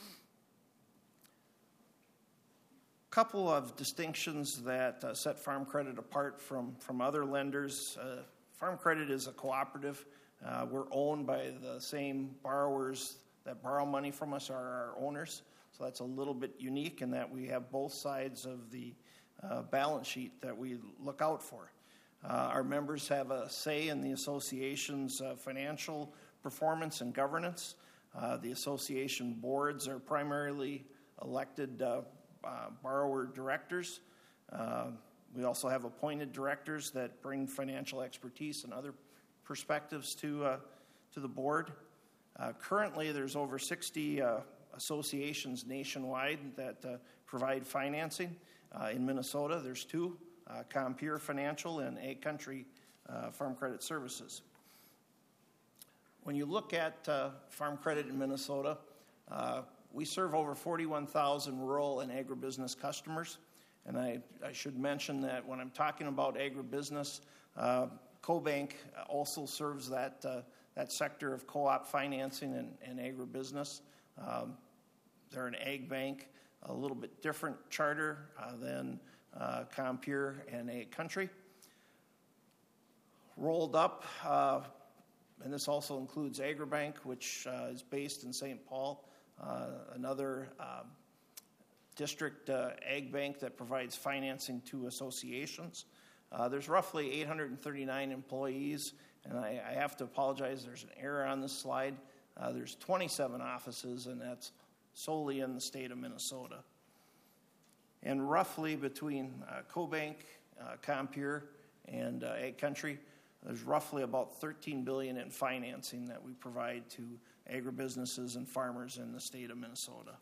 A couple of distinctions that uh, set Farm Credit apart from, from other lenders. Uh, Farm Credit is a cooperative. Uh, we're owned by the same borrowers that borrow money from us are our owners. So that's a little bit unique in that we have both sides of the Uh, balance sheet that we look out for. Uh, our members have a say in the association's uh, financial performance and governance. Uh, the association boards are primarily elected uh, uh, borrower directors. Uh, we also have appointed directors that bring financial expertise and other perspectives to, uh, to the board. Uh, currently, there's over sixty uh, associations nationwide that uh, provide financing. Uh, in Minnesota, there's two, uh, Compeer Financial and Ag Country uh, Farm Credit Services. When you look at uh, Farm Credit in Minnesota, uh, we serve over forty-one thousand rural and agribusiness customers. And I, I should mention that when I'm talking about agribusiness, uh, CoBank also serves that, uh, that sector of co-op financing and, and agribusiness. Um, they're an ag bank. A little bit different charter uh, than uh, Compeer and Ag Country. Rolled up, uh, and this also includes AgriBank, which uh, is based in Saint Paul, uh, another uh, district uh, ag bank that provides financing to associations. Uh, there's roughly eight hundred thirty-nine employees, and I, I have to apologize, there's an error on this slide. Uh, there's twenty-seven offices, and that's solely in the state of Minnesota. And roughly between uh, CoBank, uh, Compeer, and uh, Ag Country, there's roughly about thirteen billion dollars in financing that we provide to agribusinesses and farmers in the state of Minnesota.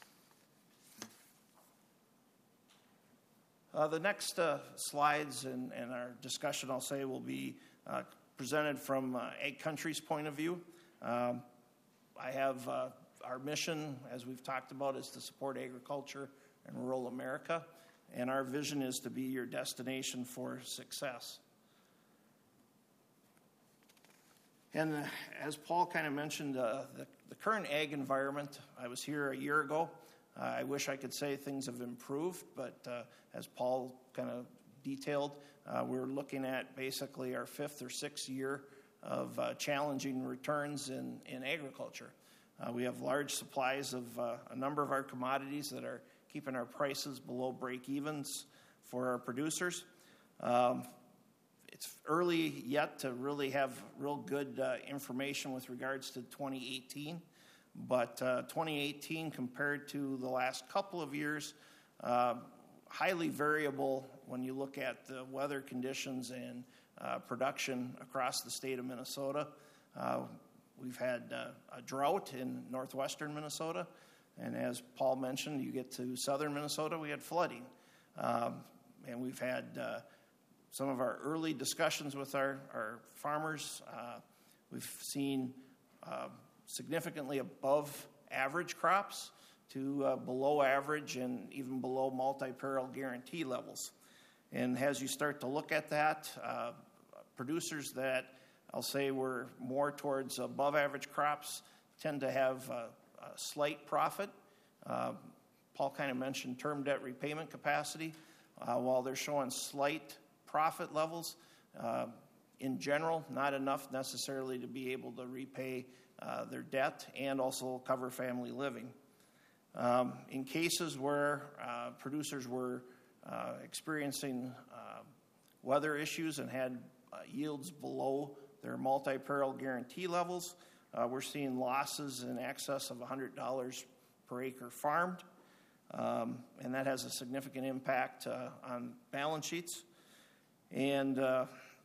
Uh, the next uh, slides in, in our discussion, I'll say, will be uh, presented from uh, Ag Country's point of view. Um, I have uh, our mission, as we've talked about, is to support agriculture in rural America, and our vision is to be your destination for success. And uh, as Paul kind of mentioned, uh, the, the current ag environment, I was here a year ago. Uh, I wish I could say things have improved, but uh, as Paul kind of detailed, uh, we're looking at basically our fifth or sixth year of uh, challenging returns in, in agriculture. Uh, we have large supplies of uh, a number of our commodities that are keeping our prices below break-evens for our producers. Um, it's early yet to really have real good uh, information with regards to twenty eighteen, but uh, twenty eighteen compared to the last couple of years, uh, highly variable when you look at the weather conditions and uh, production across the state of Minnesota. Uh, we've had uh, a drought in northwestern Minnesota, and as Paul mentioned, you get to southern Minnesota, we had flooding. Um, and we've had uh, some of our early discussions with our, our farmers. Uh, we've seen uh, significantly above average crops to uh, below average and even below multi-peril guarantee levels. And as you start to look at that, uh, producers that I'll say were more towards above average crops tend to have a, a slight profit. Uh, Paul kind of mentioned term debt repayment capacity. Uh, while they're showing slight profit levels, uh, in general, not enough necessarily to be able to repay uh, their debt and also cover family living. Um, in cases where uh, producers were uh, experiencing uh, weather issues and had uh, yields below their multi-peril guarantee levels, uh, we're seeing losses in excess of one hundred dollars per acre farmed, um, and that has a significant impact uh, on balance sheets. And uh,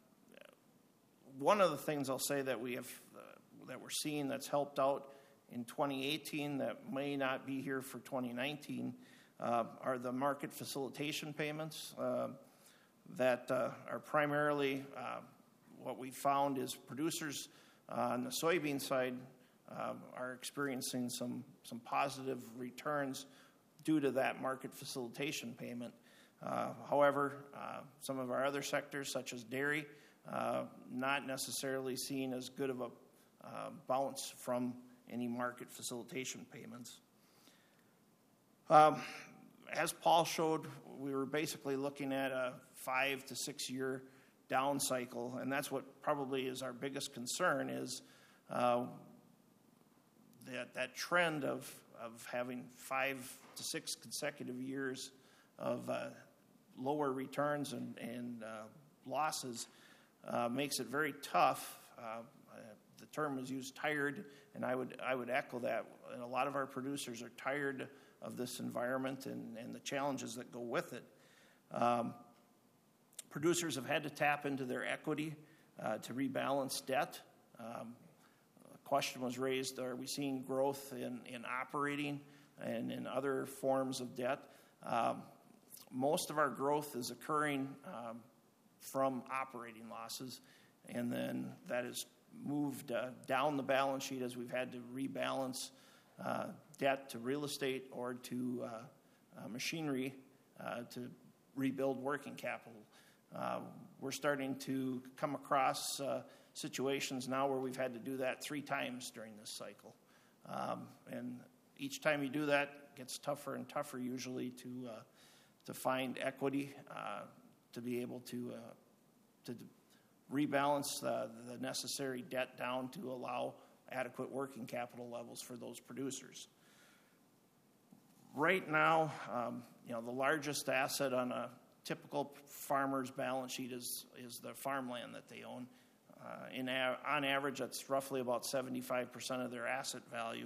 one of the things I'll say that we have uh, that we're seeing that's helped out in twenty eighteen that may not be here for twenty nineteen uh, are the market facilitation payments uh, that uh, are primarily uh, what we found is producers uh, on the soybean side uh, are experiencing some, some positive returns due to that market facilitation payment. Uh, however, uh, some of our other sectors, such as dairy, uh, not necessarily seeing as good of a uh, bounce from any market facilitation payments. Um, as Paul showed, we were basically looking at a five to six year down cycle, and that's what probably is our biggest concern is uh, that, that trend of, of having five to six consecutive years of uh, lower returns and, and uh, losses uh, makes it very tough. Uh, the term was used, tired, and I would I would echo that. And a lot of our producers are tired of this environment and, and the challenges that go with it. Um, producers have had to tap into their equity uh, to rebalance debt. Um, a question was raised, are we seeing growth in, in operating and in other forms of debt? Um, most of our growth is occurring um, from operating losses, and then that is moved uh, down the balance sheet as we've had to rebalance uh, debt to real estate or to uh, uh, machinery uh, to rebuild working capital. Uh, we're starting to come across uh, situations now where we've had to do that three times during this cycle. Um, and each time you do that, it gets tougher and tougher usually to uh, to find equity uh, to be able to uh, to rebalance uh, the necessary debt down to allow adequate working capital levels for those producers. Right now, um, you know, the largest asset on a typical farmer's balance sheet is is the farmland that they own. Uh, in a, on average, that's roughly about seventy-five percent of their asset value.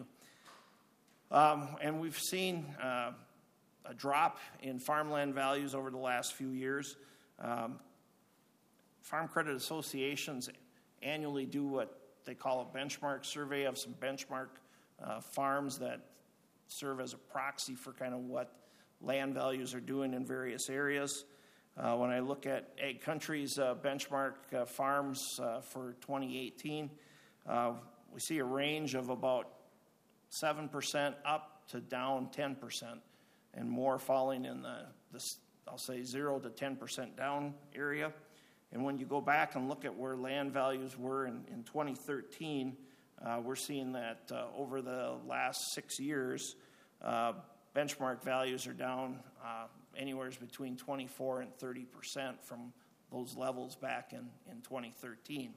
Um, and we've seen uh, a drop in farmland values over the last few years. Um, Farm Credit Associations annually do what they call a benchmark survey of some benchmark uh, farms that serve as a proxy for kind of what land values are doing in various areas. Uh, when I look at AgCountry's uh, benchmark uh, farms uh, for twenty eighteen, uh, we see a range of about seven percent up to down ten percent, and more falling in the, the I'll say, zero to ten percent down area. And when you go back and look at where land values were in, in twenty thirteen, uh, we're seeing that uh, over the last six years, uh, benchmark values are down uh, anywhere between twenty-four and thirty percent from those levels back in, in twenty thirteen.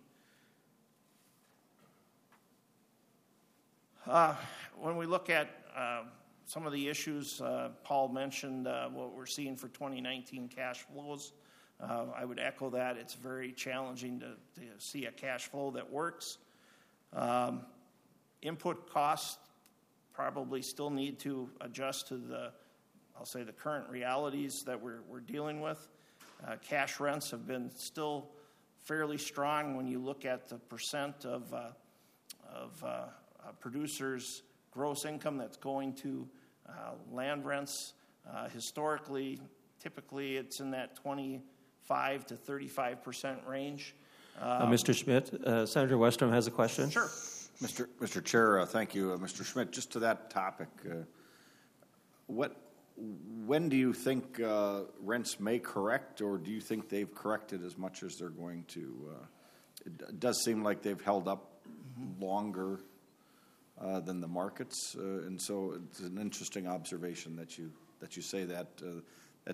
Uh, when we look at uh, some of the issues, uh, Paul mentioned uh, what we're seeing for twenty nineteen cash flows. Uh, I would echo that. It's very challenging to, to see a cash flow that works. Um, input costs probably still need to adjust to the, I'll say, the current realities that we're, we're dealing with. Uh, cash rents have been still fairly strong when you look at the percent of, uh, of uh, uh, producers' gross income that's going to uh, land rents. Uh, historically, typically it's in that twenty-five to thirty-five percent range. Uh, Mister Schmidt, uh, Senator Westrom has a question. Sure. Mister Mister Chair, uh, thank you, uh, Mister Schmidt. Just to that topic, uh, what, when do you think uh, rents may correct, or do you think they've corrected as much as they're going to? Uh, it, it does seem like they've held up mm-hmm. longer uh, than the markets, uh, and so it's an interesting observation that you that you say that. Uh, that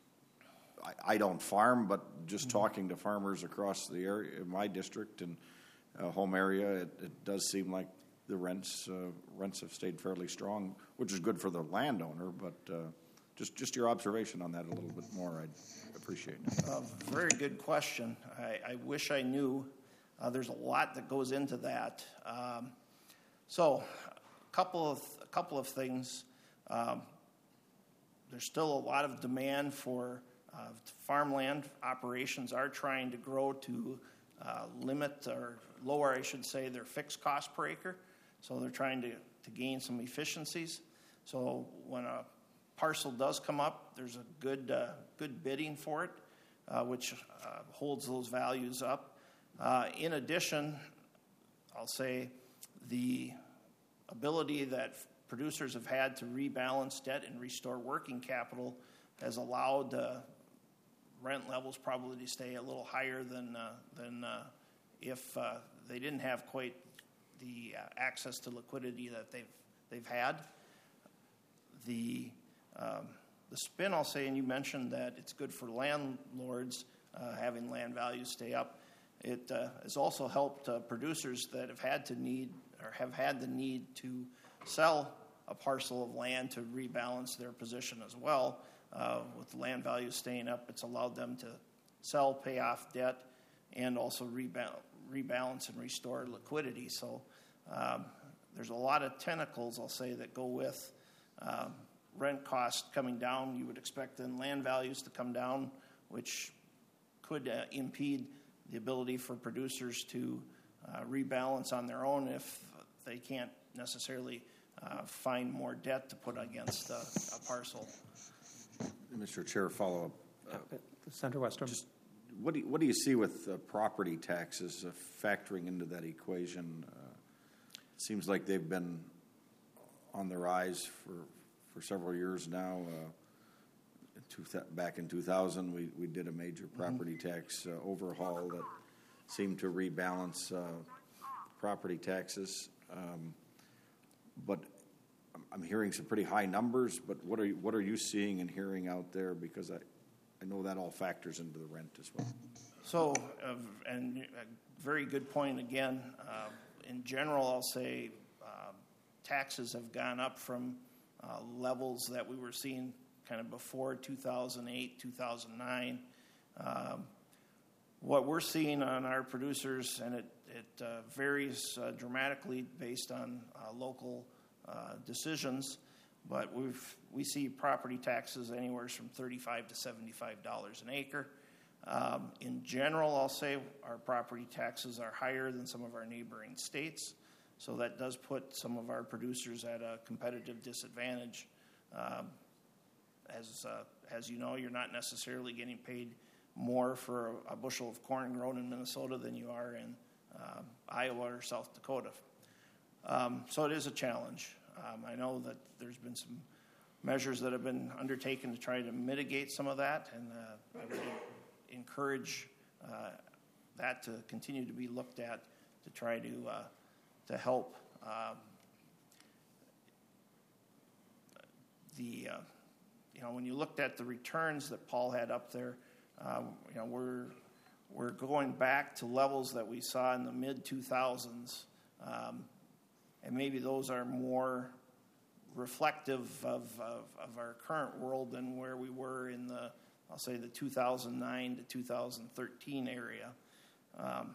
I, I don't farm, but just mm-hmm. talking to farmers across the area, in my district and Uh, home area, it, it does seem like the rents uh, rents have stayed fairly strong, which is good for the landowner. But uh, just just your observation on that a little bit more, I'd appreciate it. Uh, very good question. I, I wish I knew. Uh, there's a lot that goes into that. Um, so, a couple of a couple of things. Um, there's still a lot of demand for uh, farmland. Operations are trying to grow to uh, limit or lower, I should say, their fixed cost per acre. So they're trying to, to gain some efficiencies. So when a parcel does come up, there's a good uh, good bidding for it, uh, which uh, holds those values up. Uh, in addition, I'll say the ability that producers have had to rebalance debt and restore working capital has allowed uh, rent levels probably to stay a little higher than uh, than uh, if uh, they didn't have quite the uh, access to liquidity that they've they've had. The um, the spin, I'll say, and you mentioned that it's good for landlords uh, having land values stay up. It uh, has also helped uh, producers that have had to need or have had the need to sell a parcel of land to rebalance their position as well. Uh, with land values staying up, it's allowed them to sell, pay off debt, and also reba- rebalance and restore liquidity. So um, there's a lot of tentacles, I'll say, that go with um, rent costs coming down. You would expect then land values to come down, which could uh, impede the ability for producers to uh, rebalance on their own if they can't necessarily uh, find more debt to put against uh, a parcel. Mister Chair, follow up. Uh, Senator Westrom. Just what do you, what do you see with uh, property taxes uh, factoring into that equation? Uh, it seems like they've been on the rise for, for several years now. Uh, two th- back in two thousand, we, we did a major property mm-hmm. tax uh, overhaul that seemed to rebalance uh, property taxes. Um, but I'm hearing some pretty high numbers, but what are you, what are you seeing and hearing out there? Because I, I know that all factors into the rent as well. So, uh, and a very good point again. Uh, in general, I'll say uh, taxes have gone up from uh, levels that we were seeing kind of before two thousand eight, two thousand nine. Um, what we're seeing on our producers, and it, it uh, varies uh, dramatically based on uh, local Uh, decisions, but we've we see property taxes anywhere from thirty-five to seventy-five dollars an acre. Um, in general, I'll say our property taxes are higher than some of our neighboring states, so that does put some of our producers at a competitive disadvantage. Um, as uh, as you know, you're not necessarily getting paid more for a, a bushel of corn grown in Minnesota than you are in uh, Iowa or South Dakota. Um, so it is a challenge. Um, I know that there's been some measures that have been undertaken to try to mitigate some of that, and uh, I would encourage uh, that to continue to be looked at to try to uh, to help um, the uh, you know when you looked at the returns that Paul had up there, um, you know we're we're going back to levels that we saw in the mid two thousands. Um, And maybe those are more reflective of, of, of our current world than where we were in the, I'll say, the two thousand nine to two thousand thirteen area. Um,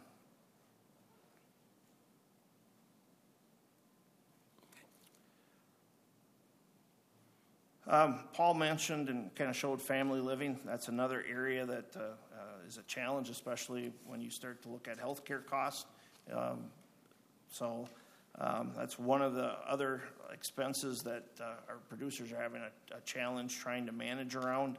Um, Paul mentioned and kind of showed family living. That's another area that uh, uh, is a challenge, especially when you start to look at healthcare costs. Um, so um, that's one of the other expenses that uh, our producers are having a, a challenge trying to manage around.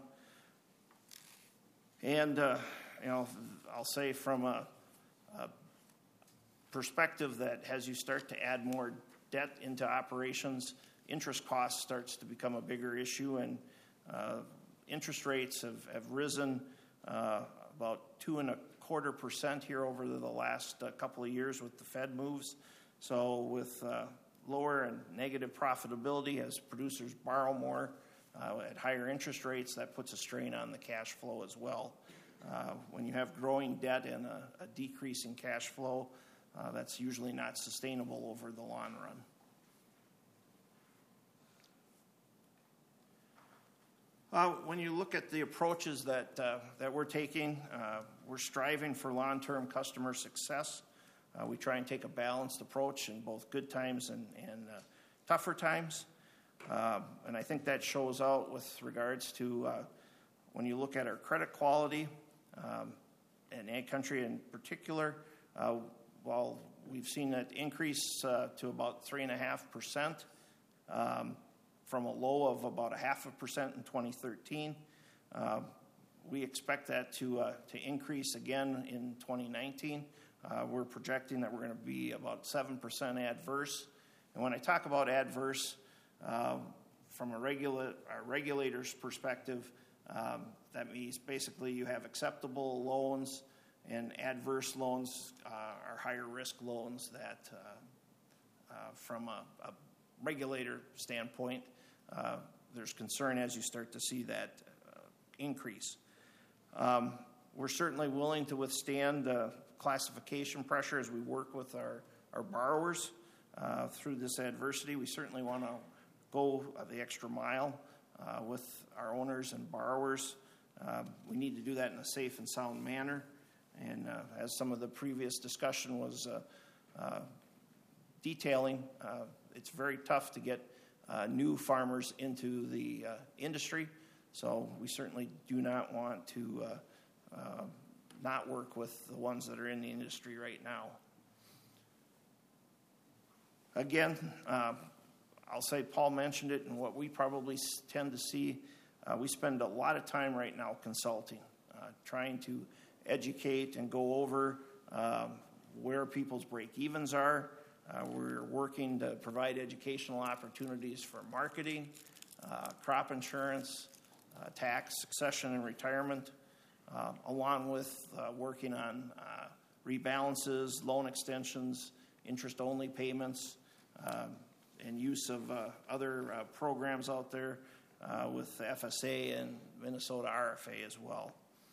And, uh, you know, I'll say from a, a perspective that as you start to add more debt into operations, interest cost starts to become a bigger issue, and uh, interest rates have, have risen uh, about two and a quarter percent here over the last uh, couple of years with the Fed moves. So with uh, lower and negative profitability as producers borrow more uh, at higher interest rates, that puts a strain on the cash flow as well. Uh, when you have growing debt and a, a decrease in cash flow, uh, that's usually not sustainable over the long run. Uh, when you look at the approaches that uh, that we're taking, uh, we're striving for long-term customer success. Uh, we try and take a balanced approach in both good times and, and uh, tougher times. Uh, and I think that shows out with regards to uh, when you look at our credit quality, um, and Ag Country in particular, uh, while we've seen that increase uh, to about three and a half percent, um, from a low of about a half a percent in twenty thirteen. Uh, we expect that to uh, to increase again in twenty nineteen. Uh, we're projecting that we're going to be about seven percent adverse. And when I talk about adverse, uh, from a regula- our regulator's perspective, um, that means basically you have acceptable loans, and adverse loans uh, are higher risk loans that, uh, uh, from a, a regulator standpoint, Uh, there's concern as you start to see that uh, increase. Um, we're certainly willing to withstand uh, classification pressure as we work with our, our borrowers uh, through this adversity. We certainly want to go uh, the extra mile uh, with our owners and borrowers. Uh, we need to do that in a safe and sound manner. And uh, as some of the previous discussion was uh, uh, detailing, uh, it's very tough to get Uh, new farmers into the uh, industry, so we certainly do not want to uh, uh, not work with the ones that are in the industry right now. Again, uh, I'll say Paul mentioned it, and what we probably tend to see, uh, we spend a lot of time right now consulting, uh, trying to educate and go over um, where people's break-evens are. Uh, we're working to provide educational opportunities for marketing, uh, crop insurance, uh, tax, succession, and retirement, uh, along with uh, working on uh, rebalances, loan extensions, interest-only payments, um, and use of uh, other uh, programs out there uh, with F S A and Minnesota R F A as well.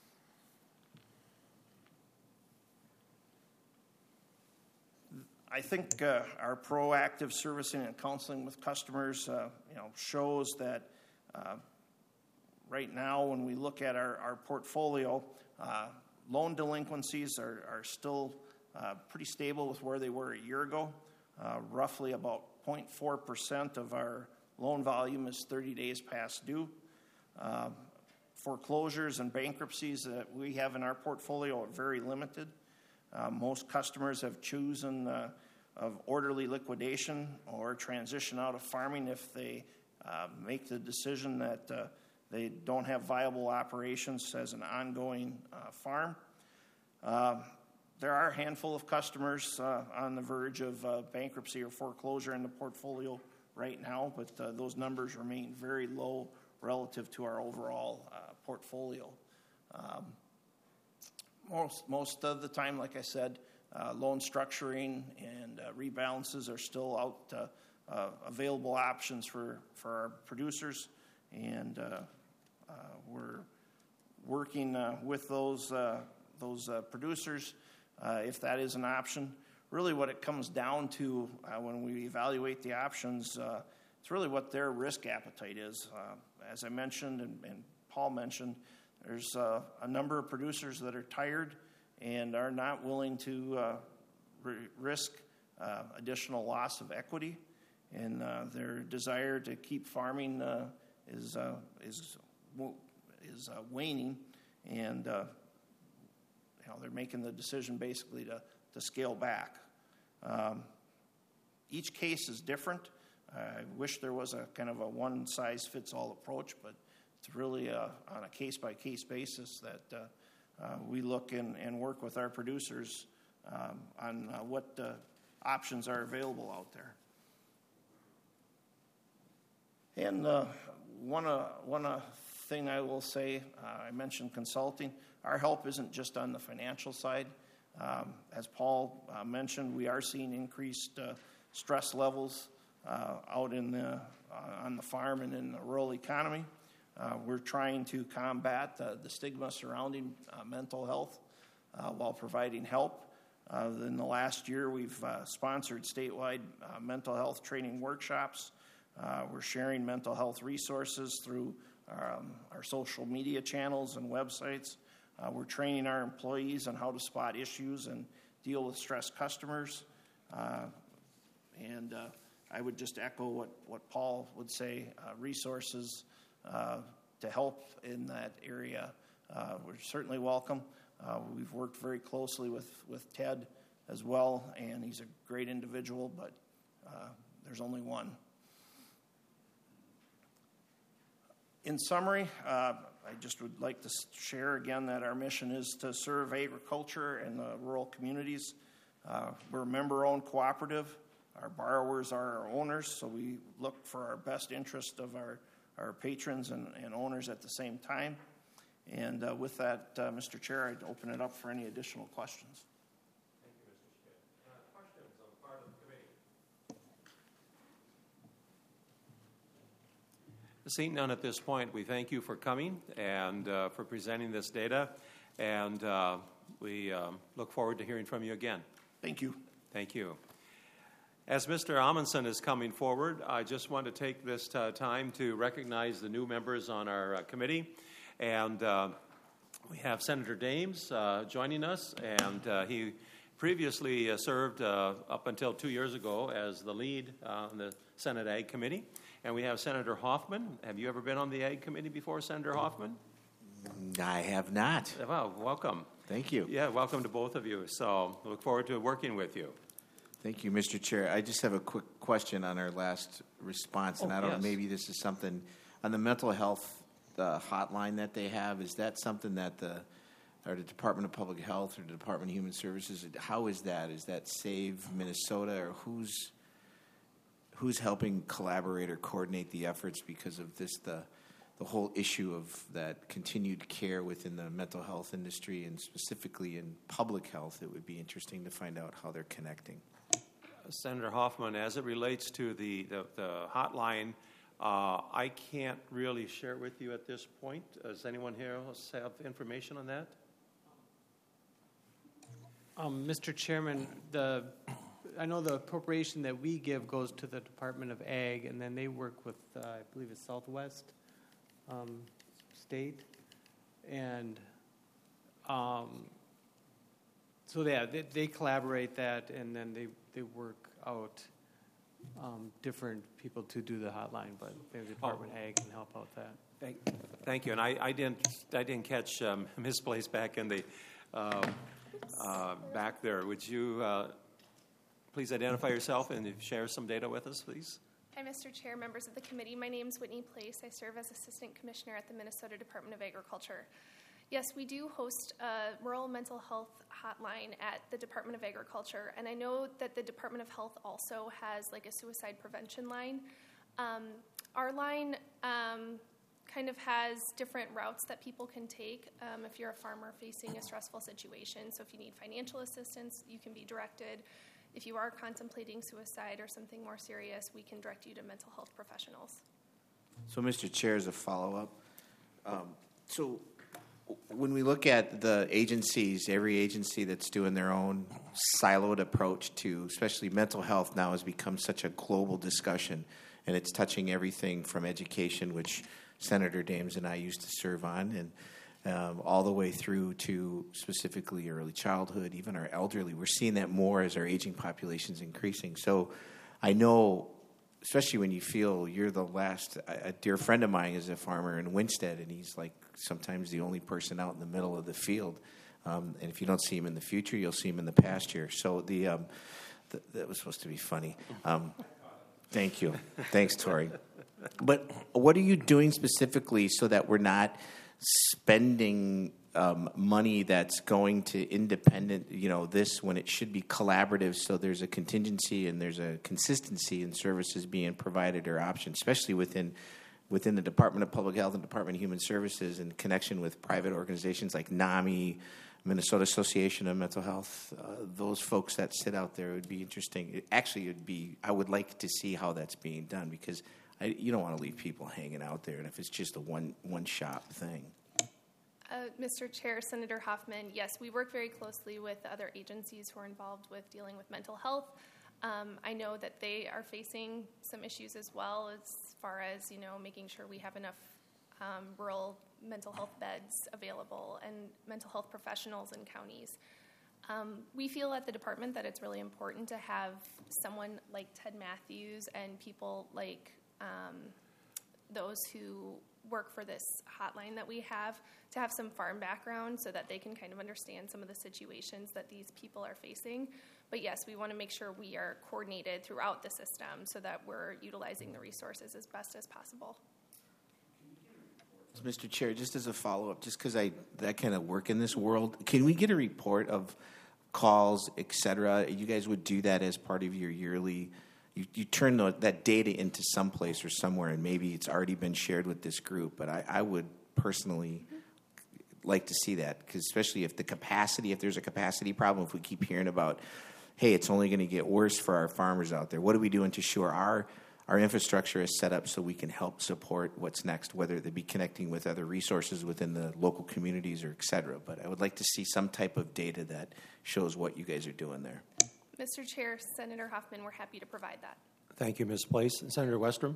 I think uh, our proactive servicing and counseling with customers, uh, you know, shows that uh, right now when we look at our, our portfolio, uh, loan delinquencies are, are still uh, pretty stable with where they were a year ago. Uh, roughly about zero point four percent of our loan volume is thirty days past due. Uh, foreclosures and bankruptcies that we have in our portfolio are very limited. Uh, most customers have chosen uh, of orderly liquidation or transition out of farming if they uh, make the decision that uh, they don't have viable operations as an ongoing uh, farm. Uh, there are a handful of customers uh, on the verge of uh, bankruptcy or foreclosure in the portfolio right now, but uh, those numbers remain very low relative to our overall uh, portfolio. Um, Most, most of the time, like I said, uh, loan structuring and uh, rebalances are still out uh, uh, available options for, for our producers, and uh, uh, we're working uh, with those uh, those uh, producers uh, if that is an option. Really what it comes down to uh, when we evaluate the options uh, it's really what their risk appetite is. Uh, as I mentioned and, and Paul mentioned, there's uh, a number of producers that are tired and are not willing to uh, r- risk uh, additional loss of equity, and uh, their desire to keep farming uh, is uh, is is uh, waning, and uh, you know they're making the decision basically to to scale back. Um, each case is different. I wish there was a kind of a one-size-fits-all approach, but it's really a, on a case-by-case basis that uh, uh, we look and, and work with our producers um, on uh, what uh, options are available out there. And uh, one, uh, one uh, thing I will say, uh, I mentioned consulting. Our help isn't just on the financial side. Um, as Paul uh, mentioned, we are seeing increased uh, stress levels uh, out in the, uh, on the farm and in the rural economy. Uh, we're trying to combat uh, the stigma surrounding uh, mental health uh, while providing help. Uh, in the last year, we've uh, sponsored statewide uh, mental health training workshops. Uh, we're sharing mental health resources through our, um, our social media channels and websites. Uh, we're training our employees on how to spot issues and deal with stressed customers. Uh, and uh, I would just echo what, what Paul would say, uh, resources uh, to help in that area. Uh, we're certainly welcome. Uh, we've worked very closely with, with Ted as well, and he's a great individual, but uh, there's only one. In summary, uh, I just would like to share again that our mission is to serve agriculture and the rural communities. Uh, we're a member-owned cooperative. Our borrowers are our owners, so we look for our best interest of our, our patrons and, and owners at the same time. And uh, with that, uh, Mister Chair, I'd open it up for any additional questions. Thank you, Mister Schmidt. Uh, questions on the part of the committee? Seeing none at this point, we thank you for coming and uh, for presenting this data, and uh, we um, look forward to hearing from you again. Thank you. Thank you. As Mister Amundsen is coming forward, I just want to take this uh, time to recognize the new members on our uh, committee. And uh, we have Senator Dames uh, joining us, and uh, he previously uh, served uh, up until two years ago as the lead uh, on the Senate Ag Committee. And we have Senator Hoffman. Have you ever been on the Ag Committee before, Senator Hoffman? I have not. Well, welcome. Thank you. Yeah, welcome to both of you. So I look forward to working with you. Thank you, Mister Chair. I just have a quick question on our last response, and Oh, I don't yes. know, maybe this is something on the mental health uh, hotline that they have. Is that something that the or the Department of Public Health or the Department of Human Services? How is that? Is that Save Minnesota, or who's who's helping collaborate or coordinate the efforts because of this the the whole issue of that continued care within the mental health industry and specifically in public health? It would be interesting to find out how they're connecting. Senator Hoffman, as it relates to the, the, the hotline, uh, I can't really share with you at this point. Does anyone here else have information on that? Um, Mister Chairman, the I know the appropriation that we give goes to the Department of Ag, and then they work with, uh, I believe it's Southwest um, State, and um, so yeah, they, they collaborate that, and then they, they work out um, different people to do the hotline, but maybe the Department of Ag can help out that. Thank, thank you. And I, I didn't I didn't catch um, misplaced back in the uh, uh, back there. Would you uh, please identify yourself and share some data with us, please? Hi, Mister Chair, members of the committee. My name is Whitney Place. I serve as Assistant Commissioner at the Minnesota Department of Agriculture. Yes, we do host a rural mental health hotline at the Department of Agriculture, and I know that the Department of Health also has like a suicide prevention line. Um, our line um, kind of has different routes that people can take um, if you're a farmer facing a stressful situation. So if you need financial assistance, you can be directed. If you are contemplating suicide or something more serious, we can direct you to mental health professionals. So, Mister Chair, as a follow-up, um, so when we look at the agencies, every agency that's doing their own siloed approach to, especially mental health now has become such a global discussion. and it's touching everything from education, which Senator Dames and I used to serve on, and um, all the way through to specifically early childhood, even our elderly. We're seeing that more as our aging population is increasing. So I know, especially when you feel you're the last, a, a dear friend of mine is a farmer in Winstead, and he's like sometimes the only person out in the middle of the field. Um, and if you don't see him in the future, you'll see him in the pasture. So the, um, the that was supposed to be funny. Um, thank you. Thanks, Tori. But what are you doing specifically so that we're not spending um, money that's going to independent, you know, this when it should be collaborative, so there's a contingency and there's a consistency in services being provided or options, especially within within the Department of Public Health and Department of Human Services in connection with private organizations like NAMI, Minnesota Association of Mental Health. Uh, those folks that sit out there, it would be interesting. It, actually, it would be, I would like to see how that's being done, because I, you don't want to leave people hanging out there, and if it's just a one, one-shop thing. Uh, Mister Chair, Senator Hoffman, yes, we work very closely with other agencies who are involved with dealing with mental health. Um, I know that they are facing some issues as well, as far as, you know, making sure we have enough um, rural mental health beds available and mental health professionals in counties. Um, we feel at the department that it's really important to have someone like Ted Matthews and people like um, those who work for this hotline that we have to have some farm background so that they can kind of understand some of the situations that these people are facing. But yes, we want to make sure we are coordinated throughout the system so that we're utilizing the resources as best as possible. Mister Chair, just as a follow-up, just because I that kind of work in this world, can we get a report of calls, et cetera? You guys would do that as part of your yearly. You, you turn the, that data into someplace or somewhere, and maybe it's already been shared with this group. But I, I would personally like to see that, because especially if the capacity, if there's a capacity problem, if we keep hearing about, hey, it's only going to get worse for our farmers out there. What are we doing to ensure our our infrastructure is set up so we can help support what's next, whether it be connecting with other resources within the local communities or et cetera. But I would like to see some type of data that shows what you guys are doing there. Mister Chair, Senator Hoffman, we're happy to provide that. Thank you, Miz Place. Senator Westrom?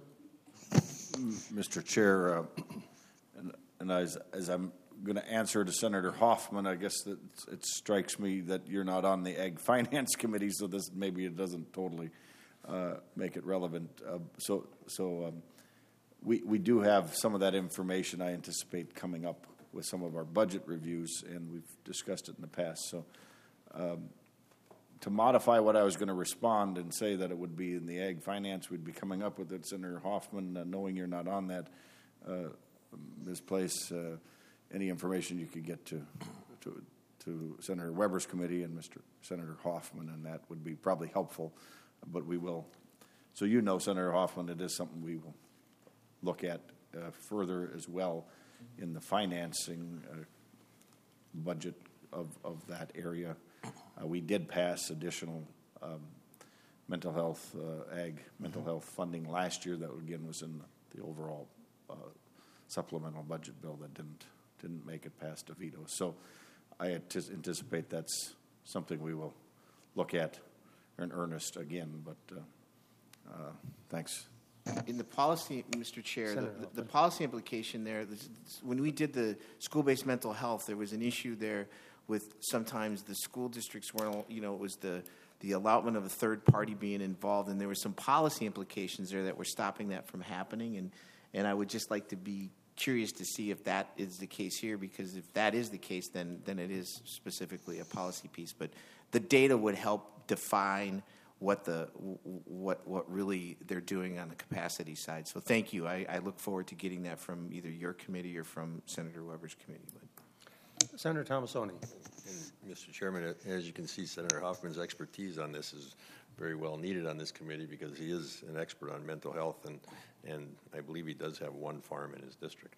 Mister Chair, uh, and, and as, as I'm going to answer to Senator Hoffman, I guess that it strikes me that you're not on the Ag Finance Committee, so this maybe it doesn't totally uh, make it relevant. Uh, so so um, we, we do have some of that information I anticipate coming up with some of our budget reviews, and we've discussed it in the past. So um, to modify what I was going to respond and say that it would be in the Ag Finance, we'd be coming up with it, Senator Hoffman, uh, knowing you're not on that, uh, Miz Place, uh, any information you could get to, to to Senator Weber's committee and Mister Senator Hoffman, and that would be probably helpful, but we will. So you know, Senator Hoffman, it is something we will look at uh, further as well in the financing uh, budget of, of that area. Uh, we did pass additional um, mental health, uh, ag mental health funding last year. That again was in the, the overall uh, supplemental budget bill that didn't didn't make it past a veto. So I anticipate that's something we will look at in earnest again. But uh, uh, thanks. In the policy, Mister Chair, the, the policy implication there, this, when we did the school-based mental health, there was an issue there with sometimes the school districts weren't, you know, it was the, the allotment of a third party being involved, and there were some policy implications there that were stopping that from happening. And, and I would just like to be curious to see if that is the case here, because if that is the case, then then it is specifically a policy piece. But the data would help define what the what what really they're doing on the capacity side. So thank you. I, I look forward to getting that from either your committee or from Senator Weber's committee. But. Senator Tomassoni. And Mister Chairman, as you can see, Senator Hoffman's expertise on this is very well needed on this committee, because he is an expert on mental health, and, and I believe he does have one farm in his district.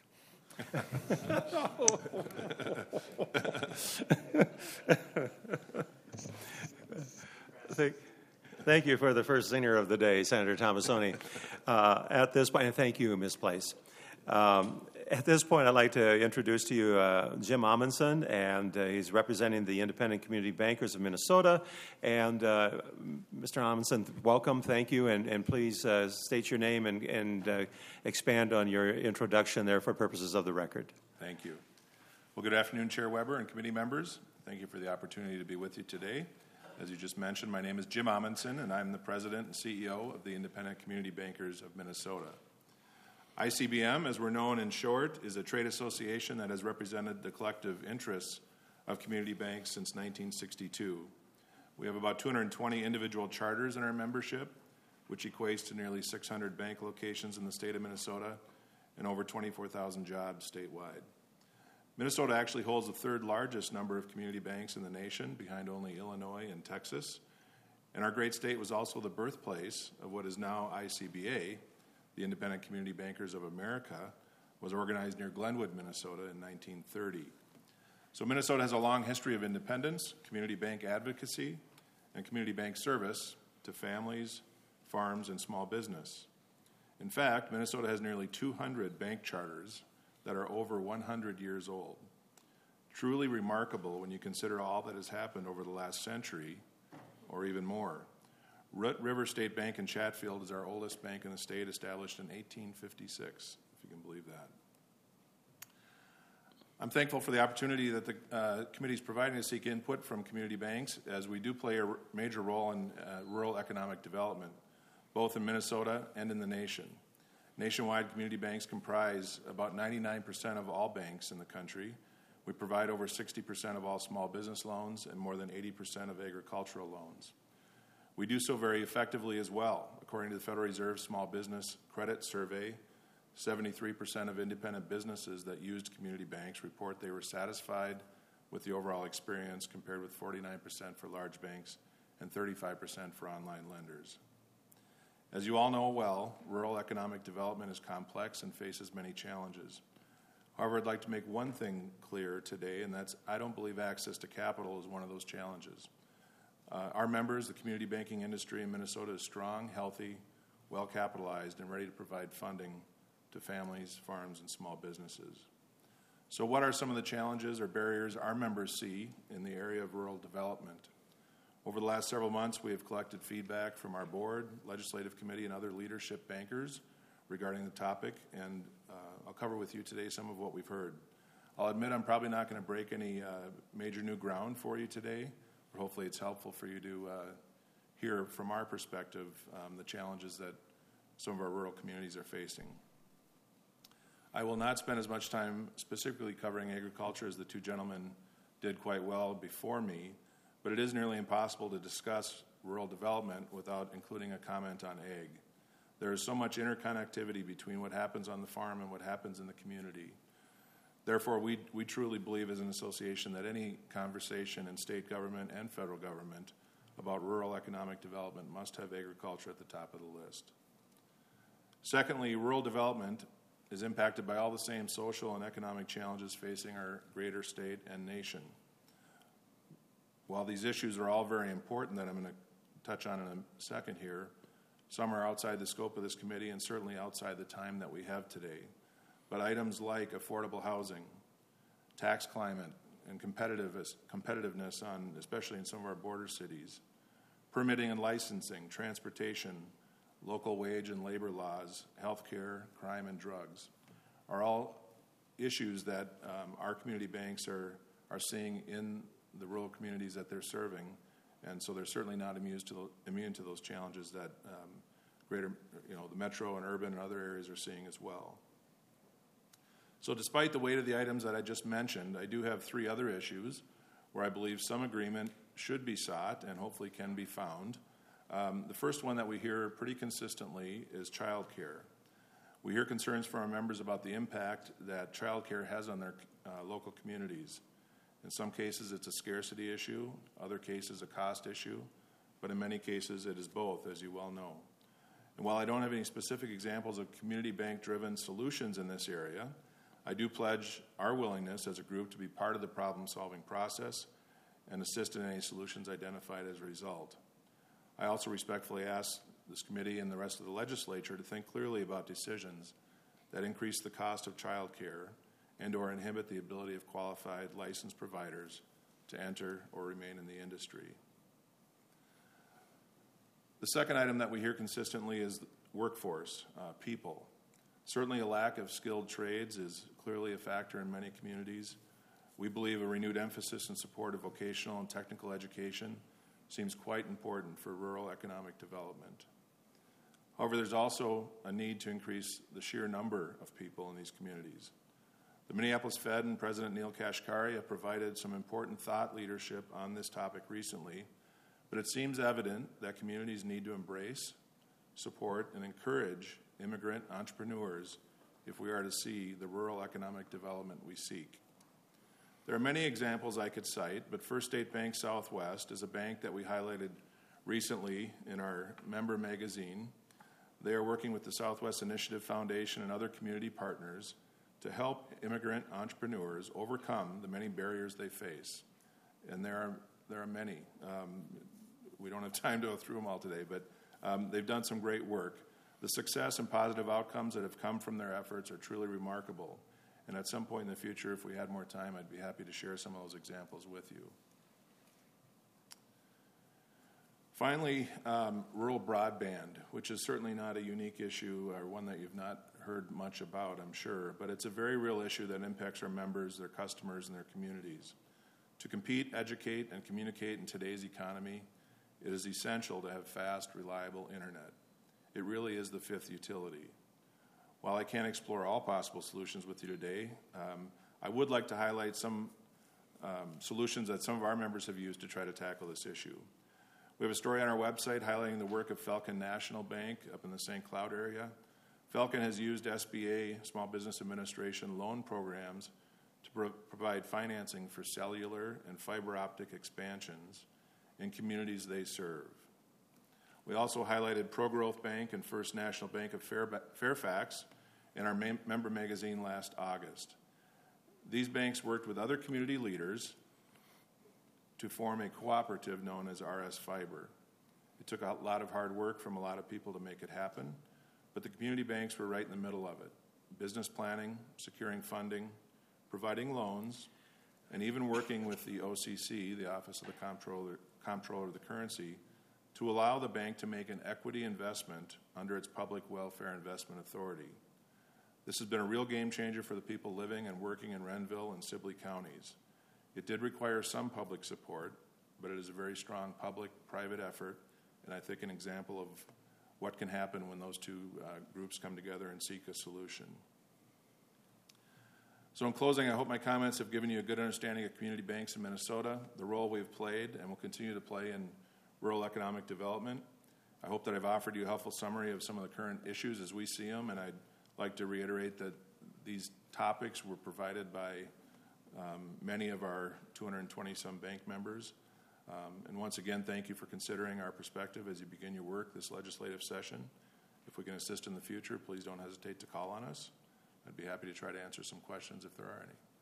Thank, thank you for the first zinger of the day, Senator Tomassoni. Uh, at this point, and thank you, Miz Place. Um, At this point, I'd like to introduce to you uh, Jim Amundson, and uh, he's representing the Independent Community Bankers of Minnesota. And uh, Mister Amundson, welcome, thank you, and, and please uh, state your name and, and uh, expand on your introduction there for purposes of the record. Thank you. Well, good afternoon, Chair Weber and committee members. Thank you for the opportunity to be with you today. As you just mentioned, my name is Jim Amundson, and I'm the President and C E O of the Independent Community Bankers of Minnesota. I C B M, as we're known in short, is a trade association that has represented the collective interests of community banks since nineteen sixty-two. We have about two hundred twenty individual charters in our membership, which equates to nearly six hundred bank locations in the state of Minnesota and over twenty-four thousand jobs statewide. Minnesota actually holds the third largest number of community banks in the nation, behind only Illinois and Texas. And our great state was also the birthplace of what is now I C B A, the Independent Community Bankers of America, was organized near Glenwood, Minnesota in nineteen thirty. So Minnesota has a long history of independence, community bank advocacy, and community bank service to families, farms, and small business. In fact, Minnesota has nearly two hundred bank charters that are over one hundred years old. Truly remarkable when you consider all that has happened over the last century, or even more. Root River State Bank in Chatfield is our oldest bank in the state, established in eighteen fifty-six, if you can believe that. I'm thankful for the opportunity that the uh, committee is providing to seek input from community banks, as we do play a r- major role in uh, rural economic development, both in Minnesota and in the nation. Nationwide, community banks comprise about ninety-nine percent of all banks in the country. We provide over sixty percent of all small business loans and more than eighty percent of agricultural loans. We do so very effectively as well. According to the Federal Reserve Small Business Credit Survey, seventy-three percent of independent businesses that used community banks report they were satisfied with the overall experience, compared with forty-nine percent for large banks and thirty-five percent for online lenders. As you all know well, rural economic development is complex and faces many challenges. However, I'd like to make one thing clear today, and that's I don't believe access to capital is one of those challenges. Uh, our members, the community banking industry in Minnesota, is strong, healthy, well-capitalized, and ready to provide funding to families, farms, and small businesses. So what are some of the challenges or barriers our members see in the area of rural development? Over the last several months, we have collected feedback from our board, legislative committee, and other leadership bankers regarding the topic, and uh, I'll cover with you today some of what we've heard. I'll admit I'm probably not going to break any uh, major new ground for you today, but hopefully it's helpful for you to uh, hear from our perspective um, the challenges that some of our rural communities are facing. I will not spend as much time specifically covering agriculture as the two gentlemen did quite well before me, but it is nearly impossible to discuss rural development without including a comment on ag. There is so much interconnectivity between what happens on the farm and what happens in the community. Therefore, we, we truly believe as an association that any conversation in state government and federal government about rural economic development must have agriculture at the top of the list. Secondly, rural development is impacted by all the same social and economic challenges facing our greater state and nation. While these issues are all very important that I'm going to touch on in a second here, some are outside the scope of this committee and certainly outside the time that we have today. But items like affordable housing, tax climate, and competitiveness, competitiveness on, especially in some of our border cities, permitting and licensing, transportation, local wage and labor laws, healthcare, crime, and drugs are all issues that um, our community banks are, are seeing in the rural communities that they're serving, and so they're certainly not immune to, the, immune to those challenges that um, greater, you know, the metro and urban and other areas are seeing as well. So despite the weight of the items that I just mentioned, I do have three other issues where I believe some agreement should be sought and hopefully can be found. Um, the first one that we hear pretty consistently is child care. We hear concerns from our members about the impact that child care has on their uh, local communities. In some cases, it's a scarcity issue, other cases, a cost issue, but in many cases, it is both, as you well know. And while I don't have any specific examples of community bank-driven solutions in this area, I do pledge our willingness as a group to be part of the problem-solving process and assist in any solutions identified as a result. I also respectfully ask this committee and the rest of the legislature to think clearly about decisions that increase the cost of childcare and or inhibit the ability of qualified licensed providers to enter or remain in the industry. The second item that we hear consistently is workforce, uh, people. Certainly a lack of skilled trades is clearly a factor in many communities. We believe a renewed emphasis and support of vocational and technical education seems quite important for rural economic development. However, there's also a need to increase the sheer number of people in these communities. The Minneapolis Fed and President Neil Kashkari have provided some important thought leadership on this topic recently, but it seems evident that communities need to embrace, support, and encourage immigrant entrepreneurs if we are to see the rural economic development we seek. There are many examples I could cite, but First State Bank Southwest is a bank that we highlighted recently in our member magazine. They are working with the Southwest Initiative Foundation and other community partners to help immigrant entrepreneurs overcome the many barriers they face. And there are, there are many. Um, we don't have time to go through them all today, but um, they've done some great work. The success and positive outcomes that have come from their efforts are truly remarkable. And at some point in the future, if we had more time, I'd be happy to share some of those examples with you. Finally, um, rural broadband, which is certainly not a unique issue or one that you've not heard much about, I'm sure, but it's a very real issue that impacts our members, their customers, and their communities. To compete, educate, and communicate in today's economy, it is essential to have fast, reliable internet. It really is the fifth utility. While I can't explore all possible solutions with you today, um, I would like to highlight some um, solutions that some of our members have used to try to tackle this issue. We have a story on our website highlighting the work of Falcon National Bank up in the Saint Cloud area. Falcon has used S B A, Small Business Administration, loan programs to pro- provide financing for cellular and fiber optic expansions in communities they serve. We also highlighted Pro-Growth Bank and First National Bank of Fairfax in our mem- member magazine last August. These banks worked with other community leaders to form a cooperative known as R S Fiber. It took a lot of hard work from a lot of people to make it happen, but the community banks were right in the middle of it. Business planning, securing funding, providing loans, and even working with the O C C, the Office of the Comptroller, Comptroller of the Currency, to allow the bank to make an equity investment under its Public Welfare Investment Authority. This has been a real game changer for the people living and working in Renville and Sibley counties. It did require some public support, but it is a very strong public-private effort, and I think an example of what can happen when those two uh, groups come together and seek a solution. So in closing, I hope my comments have given you a good understanding of community banks in Minnesota, the role we've played and will continue to play in rural economic development. I hope that I've offered you a helpful summary of some of the current issues as we see them, and I'd like to reiterate that these topics were provided by um, many of our two hundred twenty some bank members. Um, and once again, thank you for considering our perspective as you begin your work this legislative session. If we can assist in the future, please don't hesitate to call on us. I'd be happy to try to answer some questions if there are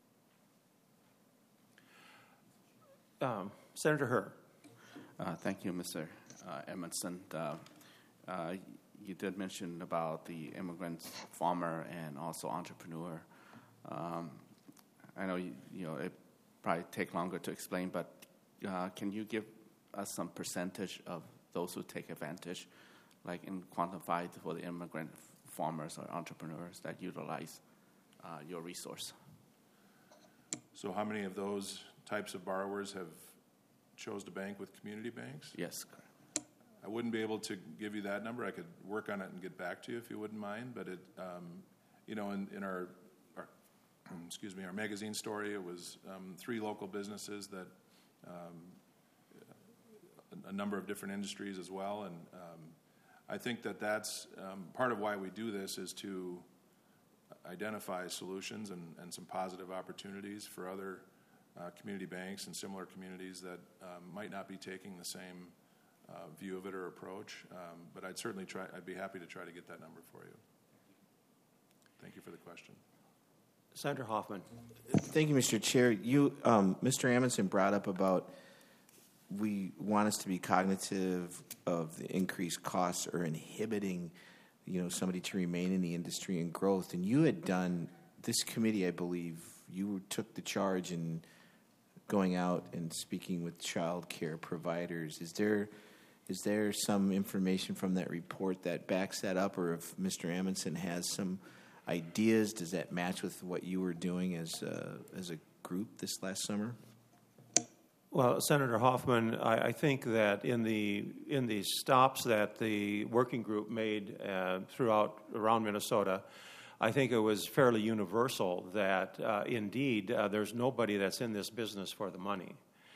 any. Um, Senator Herr. Uh, thank you, Mister Uh, Edmondson. Uh, uh, you did mention about the immigrant farmer and also entrepreneur. Um, I know you, you know it probably take longer to explain, but uh, can you give us some percentage of those who take advantage, like in quantified for the immigrant farmers or entrepreneurs that utilize uh, your resource? So how many of those types of borrowers have chose to bank with community banks? Yes, correct. I wouldn't be able to give you that number. I could work on it and get back to you if you wouldn't mind. But it, um, you know, in, in our, our, excuse me, our magazine story, it was um, three local businesses that, um, a, a number of different industries as well. And um, I think that that's um, part of why we do this is to identify solutions and, and some positive opportunities for other Uh, community banks and similar communities that um, might not be taking the same uh, view of it or approach. Um, but I'd certainly try, I'd be happy to try to get that number for you. Thank you for the question. Senator Hoffman. Thank you, Mister Chair. You, um, Mister Amundson brought up about we want us to be cognitive of the increased costs or inhibiting you know, somebody to remain in the industry and growth. And you had done this committee, I believe, you took the charge in going out and speaking with child care providers. Is there is there some information from that report that backs that up, or if Mister Amundson has some ideas, does that match with what you were doing as a, as a group this last summer? Well, Senator Hoffman, I, I think that in the in the stops that the working group made uh, throughout around Minnesota, I think it was fairly universal that uh, indeed uh, there's nobody that's in this business for the money,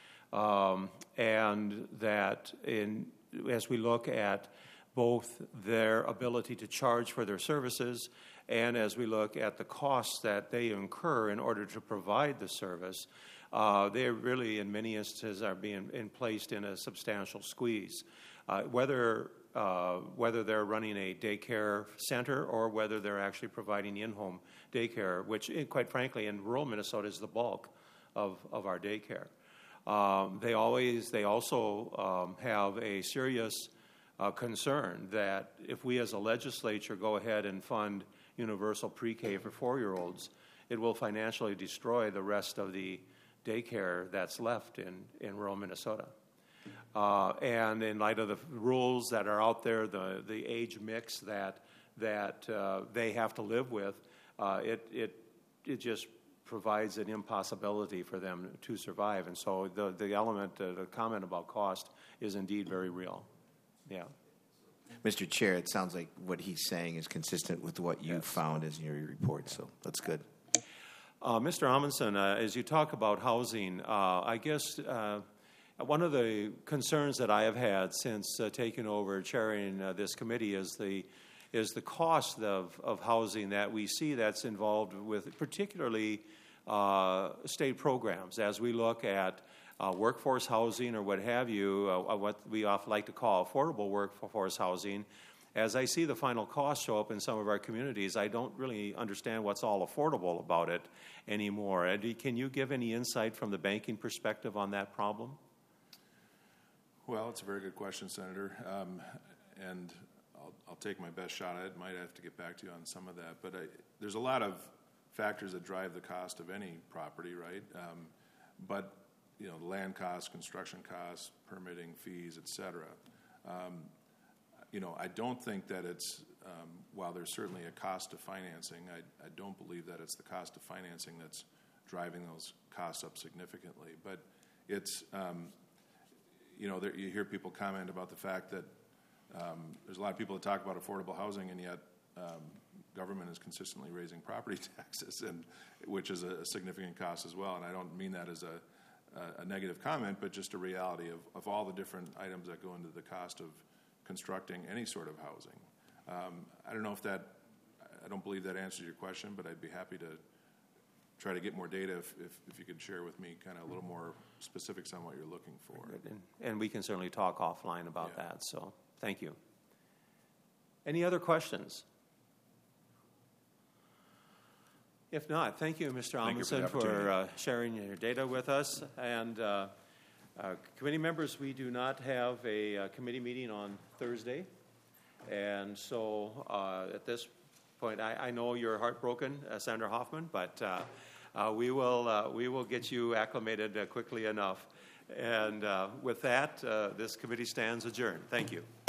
um, and that in as we look at both their ability to charge for their services and as we look at the costs that they incur in order to provide the service, uh, they really, in many instances, are being in placed in a substantial squeeze. Uh, whether uh, whether they're running a daycare center or whether they're actually providing in-home daycare, which, quite frankly, in rural Minnesota is the bulk of, of our daycare. Um, they always they also um, have a serious uh, concern that if we as a legislature go ahead and fund universal pre-K for four-year-olds, it will financially destroy the rest of the daycare that's left in, in rural Minnesota. Uh, and in light of the rules that are out there, the, the age mix that that uh, they have to live with, uh, it it it just provides an impossibility for them to survive. And so the the element, uh, the comment about cost is indeed very real. Yeah. Mister Chair, it sounds like what he's saying is consistent with what you Yes. found as in your report, so that's good. Uh, Mister Amundson, uh, as you talk about housing, uh, I guess uh, one of the concerns that I have had since uh, taking over chairing uh, this committee is the is the cost of, of housing that we see that's involved with particularly uh, state programs. As we look at uh, workforce housing or what have you, uh, what we often like to call affordable workforce housing, as I see the final cost show up in some of our communities, I don't really understand what's all affordable about it anymore. Eddie, can you give any insight from the banking perspective on that problem? Well, it's a very good question, Senator, um, and I'll, I'll take my best shot at it. Might have to get back to you on some of that, but I, there's a lot of factors that drive the cost of any property, right? Um, but you know, land costs, construction costs, permitting fees, et cetera. Um, you know, I don't think that it's um, while there's certainly a cost to financing, I, I don't believe that it's the cost of financing that's driving those costs up significantly. But it's um, you know, there, you hear people comment about the fact that um, there's a lot of people that talk about affordable housing, and yet um, government is consistently raising property taxes, and which is a, a significant cost as well. And I don't mean that as a, a, a negative comment, but just a reality of, of all the different items that go into the cost of constructing any sort of housing. Um, I don't know if that, I don't believe that answers your question, but I'd be happy to try to get more data if, if, if you could share with me kind of a little more specifics on what you're looking for. And, and we can certainly talk offline about Yeah. that, so thank you. Any other questions? If not, thank you, Mister Thank you for the Amundson, for, opportunity. uh, sharing your data with us. And uh, uh, committee members, we do not have a uh, committee meeting on Thursday. And so uh, at this point, I, I know you're heartbroken, uh, Senator Hoffman, but uh, uh, we will uh, we will get you acclimated uh, quickly enough. And uh, with that, uh, this committee stands adjourned. Thank you.